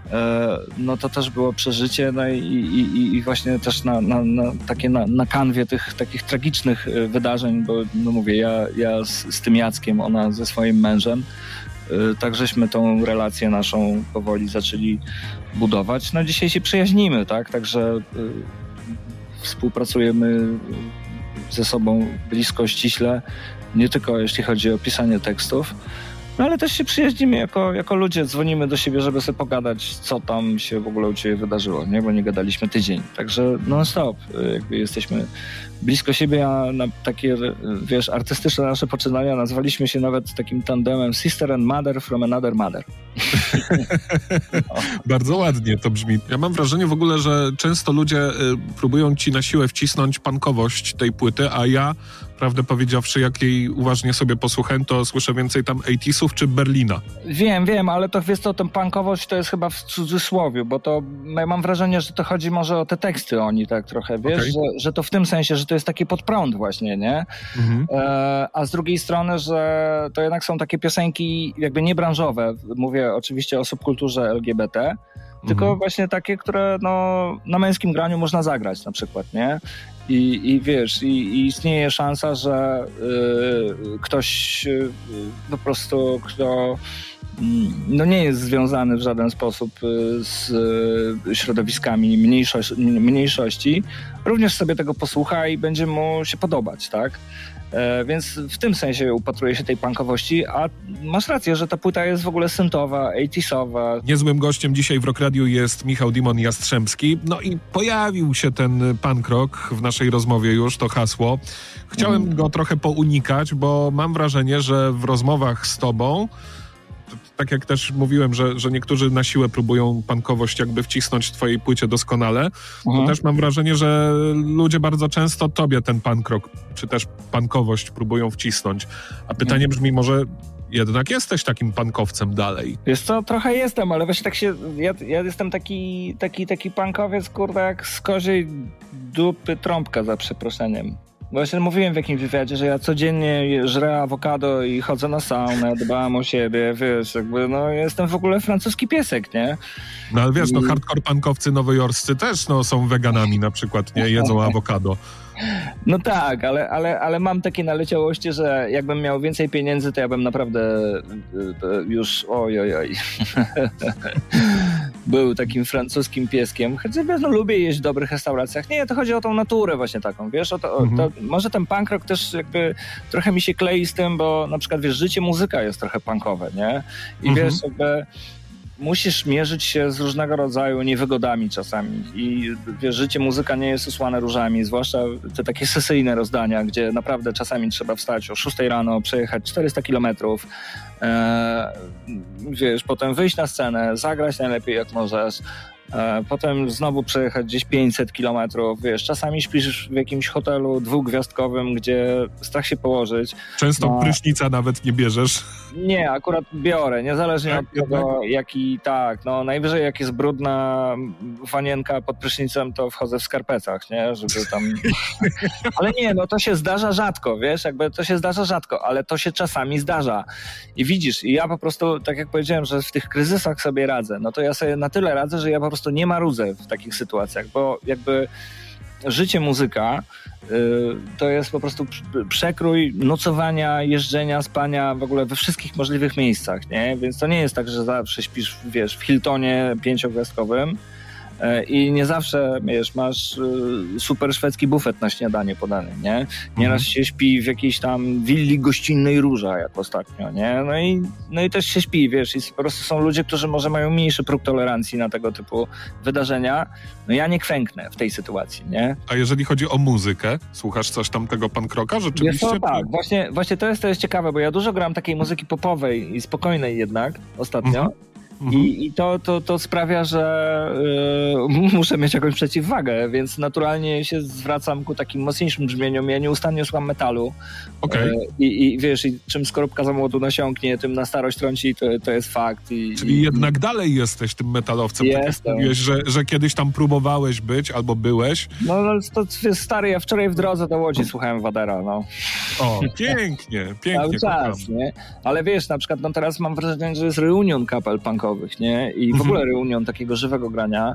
[SPEAKER 8] No to też było przeżycie, no i właśnie też na kanwie tych takich tragicznych wydarzeń, bo no mówię, ja z tym Jackiem, ona ze swoim mężem, tak żeśmy tą relację naszą powoli zaczęli budować. No dzisiaj się przyjaźnimy, tak, także współpracujemy ze sobą blisko, ściśle, nie tylko jeśli chodzi o pisanie tekstów, no ale też się przyjaźnimy jako ludzie, dzwonimy do siebie, żeby sobie pogadać, co tam się w ogóle u ciebie wydarzyło, nie? Bo nie gadaliśmy tydzień. Także non-stop jakby jesteśmy blisko siebie, a na takie, wiesz, artystyczne nasze poczynania nazwaliśmy się nawet takim tandemem Sister and Mother from Another Mother.
[SPEAKER 7] Bardzo ładnie to brzmi. Ja mam wrażenie w ogóle, że często ludzie próbują ci na siłę wcisnąć punkowość tej płyty, a ja, prawdę powiedziawszy, jak jej uważnie sobie posłuchałem, to słyszę więcej tam 80sów czy Berlina.
[SPEAKER 8] Wiem, ale to wiesz co, tę punkowość to jest chyba w cudzysłowie, bo to ja mam wrażenie, że to chodzi może o te teksty oni tak trochę, wiesz, że to w tym sensie, że to jest taki podprąd właśnie, nie? A z drugiej strony, że to jednak są takie piosenki jakby niebranżowe. Mówię oczywiście o subkulturze LGBT, tylko właśnie takie, które no, na męskim graniu można zagrać na przykład, nie? I wiesz, i istnieje szansa, że ktoś po prostu, kto no nie jest związany w żaden sposób z środowiskami mniejszości, również sobie tego posłucha i będzie mu się podobać, tak? Więc w tym sensie upatruje się tej punkowości, a masz rację, że ta płyta jest w ogóle syntowa, 80sowa.
[SPEAKER 7] Niezłym gościem dzisiaj w Rock Radiu jest Michał Dimon Jastrzębski. No i pojawił się ten punk rock w naszej rozmowie już, to hasło. Chciałem go trochę pounikać, bo mam wrażenie, że w rozmowach z tobą, tak jak też mówiłem, że niektórzy na siłę próbują punkowość jakby wcisnąć w twojej płycie doskonale, to też mam wrażenie, że ludzie bardzo często tobie ten punk rock, czy też punkowość próbują wcisnąć. A pytanie brzmi, może jednak jesteś takim punkowcem dalej?
[SPEAKER 8] Wiesz co, trochę jestem, ale właśnie tak się... Ja jestem taki punkowiec, kurde, jak z koziej dupy trąbka, za przeproszeniem. Właśnie mówiłem w jakimś wywiadzie, że ja codziennie żrę awokado i chodzę na saunę, dbam o siebie, wiesz, jakby no jestem w ogóle francuski piesek, nie?
[SPEAKER 7] No ale wiesz, no hardcore punkowcy nowojorscy też no, są weganami na przykład, nie? Jedzą awokado.
[SPEAKER 8] No tak, ale mam takie naleciałości, że jakbym miał więcej pieniędzy, to ja bym naprawdę już był takim francuskim pieskiem. Chociaż no, lubię jeść w dobrych restauracjach. Nie, to chodzi o tą naturę właśnie taką, wiesz? To może ten punk rock też jakby trochę mi się klei z tym, bo na przykład, wiesz, życie muzyka jest trochę punkowe, nie? I wiesz, jakby musisz mierzyć się z różnego rodzaju niewygodami czasami i wiesz, życie muzyka nie jest usłane różami, zwłaszcza te takie sesyjne rozdania, gdzie naprawdę czasami trzeba wstać o 6 rano, przejechać 400 kilometrów, wiesz, potem wyjść na scenę, zagrać najlepiej jak możesz, Potem znowu przejechać gdzieś 500 kilometrów, wiesz, czasami śpisz w jakimś hotelu 2-gwiazdkowym, gdzie strach się położyć.
[SPEAKER 7] Często prysznica nawet nie bierzesz.
[SPEAKER 8] Nie, akurat biorę, niezależnie od tego, najwyżej jak jest brudna wanienka pod prysznicem, to wchodzę w skarpetach, nie, żeby tam... Ale nie, no to się zdarza rzadko, wiesz, ale to się czasami zdarza. I widzisz, i ja po prostu, tak jak powiedziałem, że w tych kryzysach sobie radzę, no to ja sobie na tyle radzę, że ja po prostu nie marudzę w takich sytuacjach, bo jakby życie muzyka to jest po prostu przekrój nocowania, jeżdżenia, spania w ogóle we wszystkich możliwych miejscach, nie? Więc to nie jest tak, że zawsze śpisz, wiesz, w Hiltonie 5-gwiazdkowym i nie zawsze, wiesz, masz super szwedzki bufet na śniadanie podany, nie? Nieraz się śpi w jakiejś tam willi gościnnej Róża, jak ostatnio, nie? No i też się śpi, wiesz, i po prostu są ludzie, którzy może mają mniejszy próg tolerancji na tego typu wydarzenia. No ja nie kwęknę w tej sytuacji, nie?
[SPEAKER 7] A jeżeli chodzi o muzykę, słuchasz coś tam tego punk rocka rzeczywiście?
[SPEAKER 8] Jest to tak, właśnie to jest ciekawe, bo ja dużo gram takiej muzyki popowej i spokojnej jednak ostatnio. I to sprawia, że muszę mieć jakąś przeciwwagę, więc naturalnie się zwracam ku takim mocniejszym brzmieniom. Ja nieustannie słucham metalu.
[SPEAKER 7] Okay.
[SPEAKER 8] I wiesz, i czym skorupka za młodu nasiąknie, tym na starość trąci, to jest fakt.
[SPEAKER 7] Czyli jednak dalej jesteś tym metalowcem.
[SPEAKER 8] Jestem.
[SPEAKER 7] Tak jak mówiłeś, że kiedyś tam próbowałeś być albo byłeś.
[SPEAKER 8] No to jest stary, ja wczoraj w drodze do Łodzi słuchałem Wadera, no.
[SPEAKER 7] O, pięknie.
[SPEAKER 8] Cały czas, nie? Ale wiesz, na przykład teraz mam wrażenie, że jest reunion kapel punkowych, nie? I w ogóle reunion takiego żywego grania.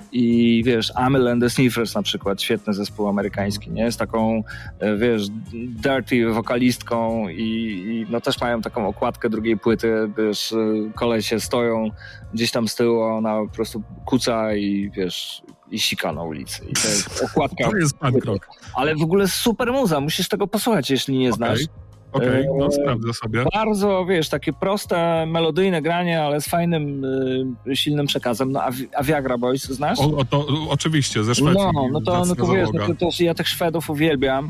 [SPEAKER 8] I wiesz, Amyl and the Sniffers na przykład, świetny zespół amerykański, nie? Z taką, wiesz, dirty wokalistką i no też mają taką okładkę drugiej płyty, wiesz, kolesie stoją gdzieś tam z tyłu, ona po prostu kuca i wiesz, i sika na ulicy. I to jest okładka.
[SPEAKER 7] To jest punk rock.
[SPEAKER 8] Ale w ogóle super muza, musisz tego posłuchać, jeśli nie znasz.
[SPEAKER 7] Okej, no sprawdzę sobie.
[SPEAKER 8] Bardzo, wiesz, takie proste, melodyjne granie, ale z fajnym, silnym przekazem. No, a Viagra Boys znasz?
[SPEAKER 7] To oczywiście, ze Szwecji.
[SPEAKER 8] No to wiesz, ja tych Szwedów uwielbiam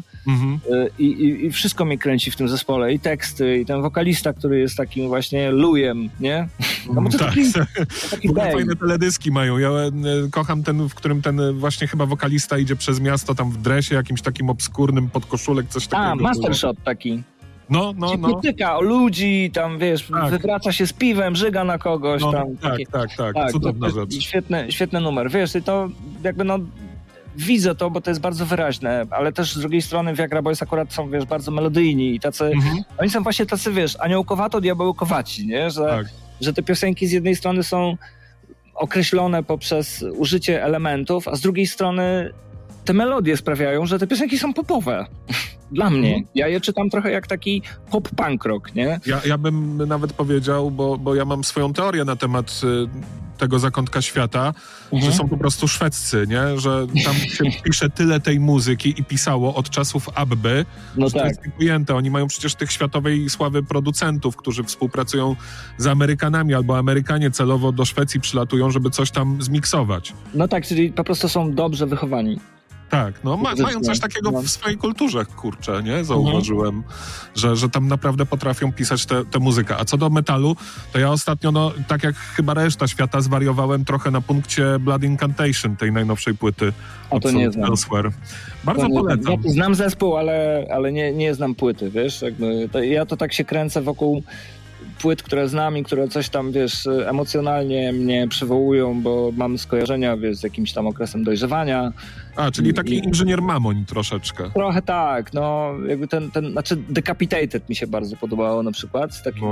[SPEAKER 8] i wszystko mnie kręci w tym zespole. I teksty, i ten wokalista, który jest takim właśnie lujem, nie? No, bo to taki
[SPEAKER 7] fajne teledyski mają. Ja kocham ten, w którym ten właśnie chyba wokalista idzie przez miasto tam w dresie, jakimś takim obskurnym, podkoszulek, coś takiego.
[SPEAKER 8] Mastershot taki.
[SPEAKER 7] No.
[SPEAKER 8] Potyka o ludzi, tam wiesz, wywraca się z piwem, żyga na kogoś.
[SPEAKER 7] Tak, cudowna rzecz.
[SPEAKER 8] Świetny numer, wiesz, i to jakby widzę to, bo to jest bardzo wyraźne, ale też z drugiej strony Viagra Boys akurat są, wiesz, bardzo melodyjni i tacy, oni są właśnie tacy, wiesz, aniołkowato-diabełkowaci, nie? Że te piosenki z jednej strony są określone poprzez użycie elementów, a z drugiej strony te melodie sprawiają, że te piosenki są popowe. Dla mnie. Ja je czytam trochę jak taki pop-punk rock, nie?
[SPEAKER 7] Ja bym nawet powiedział, bo ja mam swoją teorię na temat tego zakątka świata, że są po prostu szwedzcy, nie? Że tam się pisze tyle tej muzyki i pisało od czasów Abby, że to jest pojęte. Oni mają przecież tych światowej sławy producentów, którzy współpracują z Amerykanami, albo Amerykanie celowo do Szwecji przylatują, żeby coś tam zmiksować.
[SPEAKER 8] No tak, czyli po prostu są dobrze wychowani.
[SPEAKER 7] Tak, mają coś takiego w swojej kulturze, kurczę, nie? Zauważyłem, że tam naprawdę potrafią pisać tę muzykę. A co do metalu, to ja ostatnio, tak jak chyba reszta świata, zwariowałem trochę na punkcie Blood Incantation, tej najnowszej płyty.
[SPEAKER 8] A to nie znam.
[SPEAKER 7] Elsewhere. Bardzo polecam.
[SPEAKER 8] Ja znam zespół, ale nie znam płyty, wiesz? Ja to tak się kręcę wokół płyt, które znam i które coś tam, wiesz, emocjonalnie mnie przywołują, bo mam skojarzenia, wiesz, z jakimś tam okresem dojrzewania.
[SPEAKER 7] Czyli taki inżynier Mamoń troszeczkę.
[SPEAKER 8] Trochę tak, jakby znaczy Decapitated mi się bardzo podobało na przykład,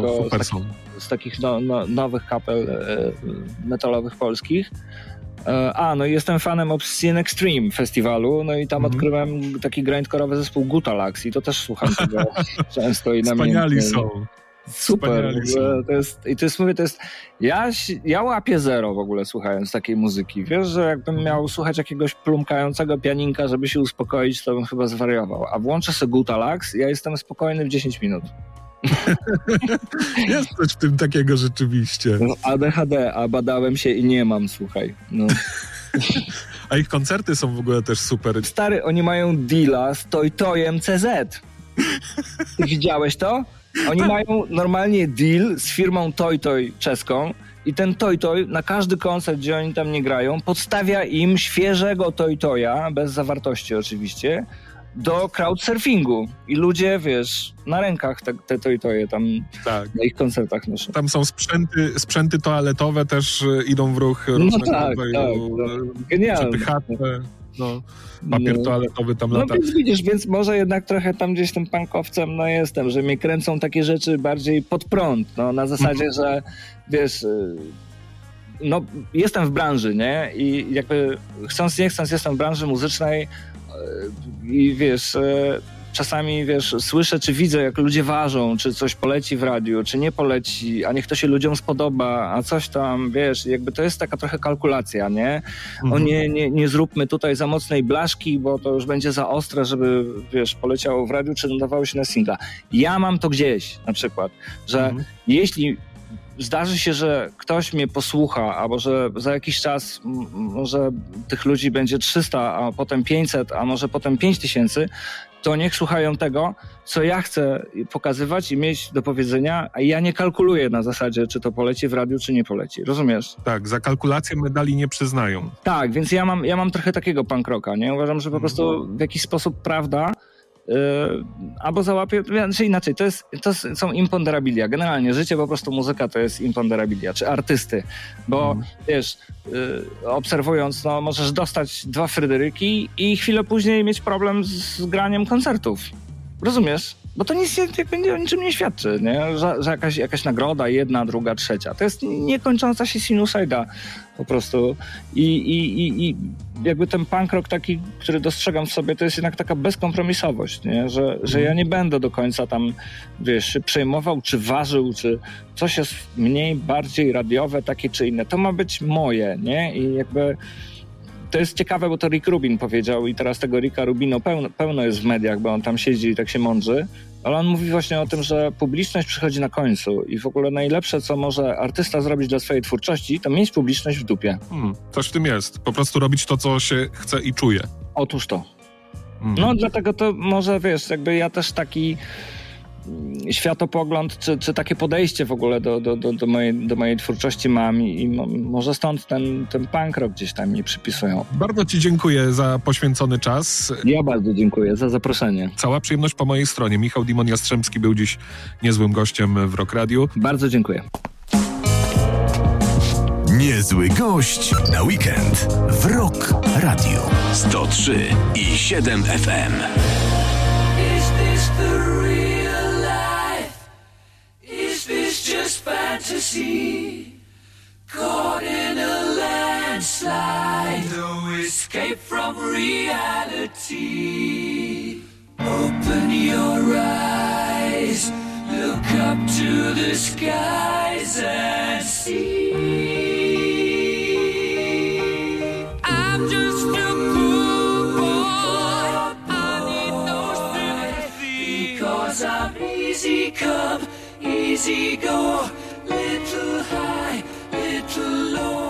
[SPEAKER 8] z takich nowych kapel metalowych polskich. I jestem fanem Obscene Extreme festiwalu, i tam odkryłem taki grindcore'owy zespół Gutalax i to też słucham tego często i na mnie.
[SPEAKER 7] Wspaniali są.
[SPEAKER 8] Super, ja łapię zero w ogóle słuchając takiej muzyki. Wiesz, że jakbym miał słuchać jakiegoś plumkającego pianinka, żeby się uspokoić, to bym chyba zwariował. A włączę sobie Gutalax, ja jestem spokojny w 10 minut.
[SPEAKER 7] Jest coś w tym takiego rzeczywiście.
[SPEAKER 8] ADHD, a badałem się i nie mam, słuchaj.
[SPEAKER 7] A ich koncerty są w ogóle też super.
[SPEAKER 8] Stary, oni mają deala z Toy-Toyem CZ. Ty widziałeś to? Oni mają normalnie deal z firmą Toy-Toy czeską i ten toj-toj na każdy koncert, gdzie oni tam nie grają, podstawia im świeżego toj-toja, bez zawartości oczywiście, do crowdsurfingu. I ludzie, wiesz, na rękach te toj-toje tam na ich koncertach noszą.
[SPEAKER 7] Tam są sprzęty toaletowe też idą w ruch.
[SPEAKER 8] No tak. Genialne.
[SPEAKER 7] Przepychatne. Papier toaletowy tam lata.
[SPEAKER 8] Więc widzisz, więc może jednak trochę tam gdzieś tym punkowcem jestem, że mnie kręcą takie rzeczy bardziej pod prąd, na zasadzie, że wiesz, jestem w branży, nie? I jakby chcąc nie chcąc jestem w branży muzycznej i wiesz, czasami wiesz, słyszę czy widzę, jak ludzie ważą, czy coś poleci w radiu, czy nie poleci, a niech to się ludziom spodoba, a coś tam, wiesz, jakby to jest taka trochę kalkulacja, nie? O nie zróbmy tutaj za mocnej blaszki, bo to już będzie za ostre, żeby, wiesz, poleciało w radiu, czy nadawało się na singla. Ja mam to gdzieś, na przykład, że jeśli zdarzy się, że ktoś mnie posłucha, albo że za jakiś czas może tych ludzi będzie 300, a potem 500, a może potem 5000, to niech słuchają tego, co ja chcę pokazywać i mieć do powiedzenia, a ja nie kalkuluję na zasadzie, czy to poleci w radiu, czy nie poleci. Rozumiesz?
[SPEAKER 7] Tak, za kalkulację medali nie przyznają.
[SPEAKER 8] Tak, więc ja mam trochę takiego punk rocka, nie? Uważam, że po prostu w jakiś sposób prawda albo załapie, czy inaczej, to są imponderabilia. Generalnie życie, po prostu muzyka to jest imponderabilia, czy artysty, bo wiesz, obserwując, możesz dostać 2 Fryderyki i chwilę później mieć problem z graniem koncertów. Rozumiesz? Bo to nic jakby o niczym nie świadczy, nie? Że jakaś nagroda, 1, 2, 3. To jest niekończąca się sinusoida po prostu. I jakby ten punk rock taki, który dostrzegam w sobie, to jest jednak taka bezkompromisowość, nie? Że ja nie będę do końca tam, wiesz, się przejmował, czy ważył, czy coś jest mniej, bardziej radiowe, takie czy inne. To ma być moje, nie? I jakby to jest ciekawe, bo to Rick Rubin powiedział i teraz tego Ricka Rubino pełno jest w mediach, bo on tam siedzi i tak się mądrzy, ale on mówi właśnie o tym, że publiczność przychodzi na końcu i w ogóle najlepsze, co może artysta zrobić dla swojej twórczości, to mieć publiczność w dupie.
[SPEAKER 7] Coś w tym jest. Po prostu robić to, co się chce i czuje.
[SPEAKER 8] Otóż to. Dlatego to może, wiesz, jakby ja też taki światopogląd, czy takie podejście w ogóle do mojej twórczości mam i może stąd ten punk rock gdzieś tam mi przypisują.
[SPEAKER 7] Bardzo ci dziękuję za poświęcony czas.
[SPEAKER 8] Ja bardzo dziękuję za zaproszenie.
[SPEAKER 7] Cała przyjemność po mojej stronie. Michał Dimon Jastrzębski był dziś niezłym gościem w Rock Radiu.
[SPEAKER 8] Bardzo dziękuję.
[SPEAKER 3] Niezły gość na weekend w Rock Radio 103,7 FM.
[SPEAKER 2] Just fantasy, caught in a landslide, no escape from reality. Open your eyes, look up to the skies and see. I'm just a poor boy, I need no sympathy, because I'm easy come, easy go, little high, little low.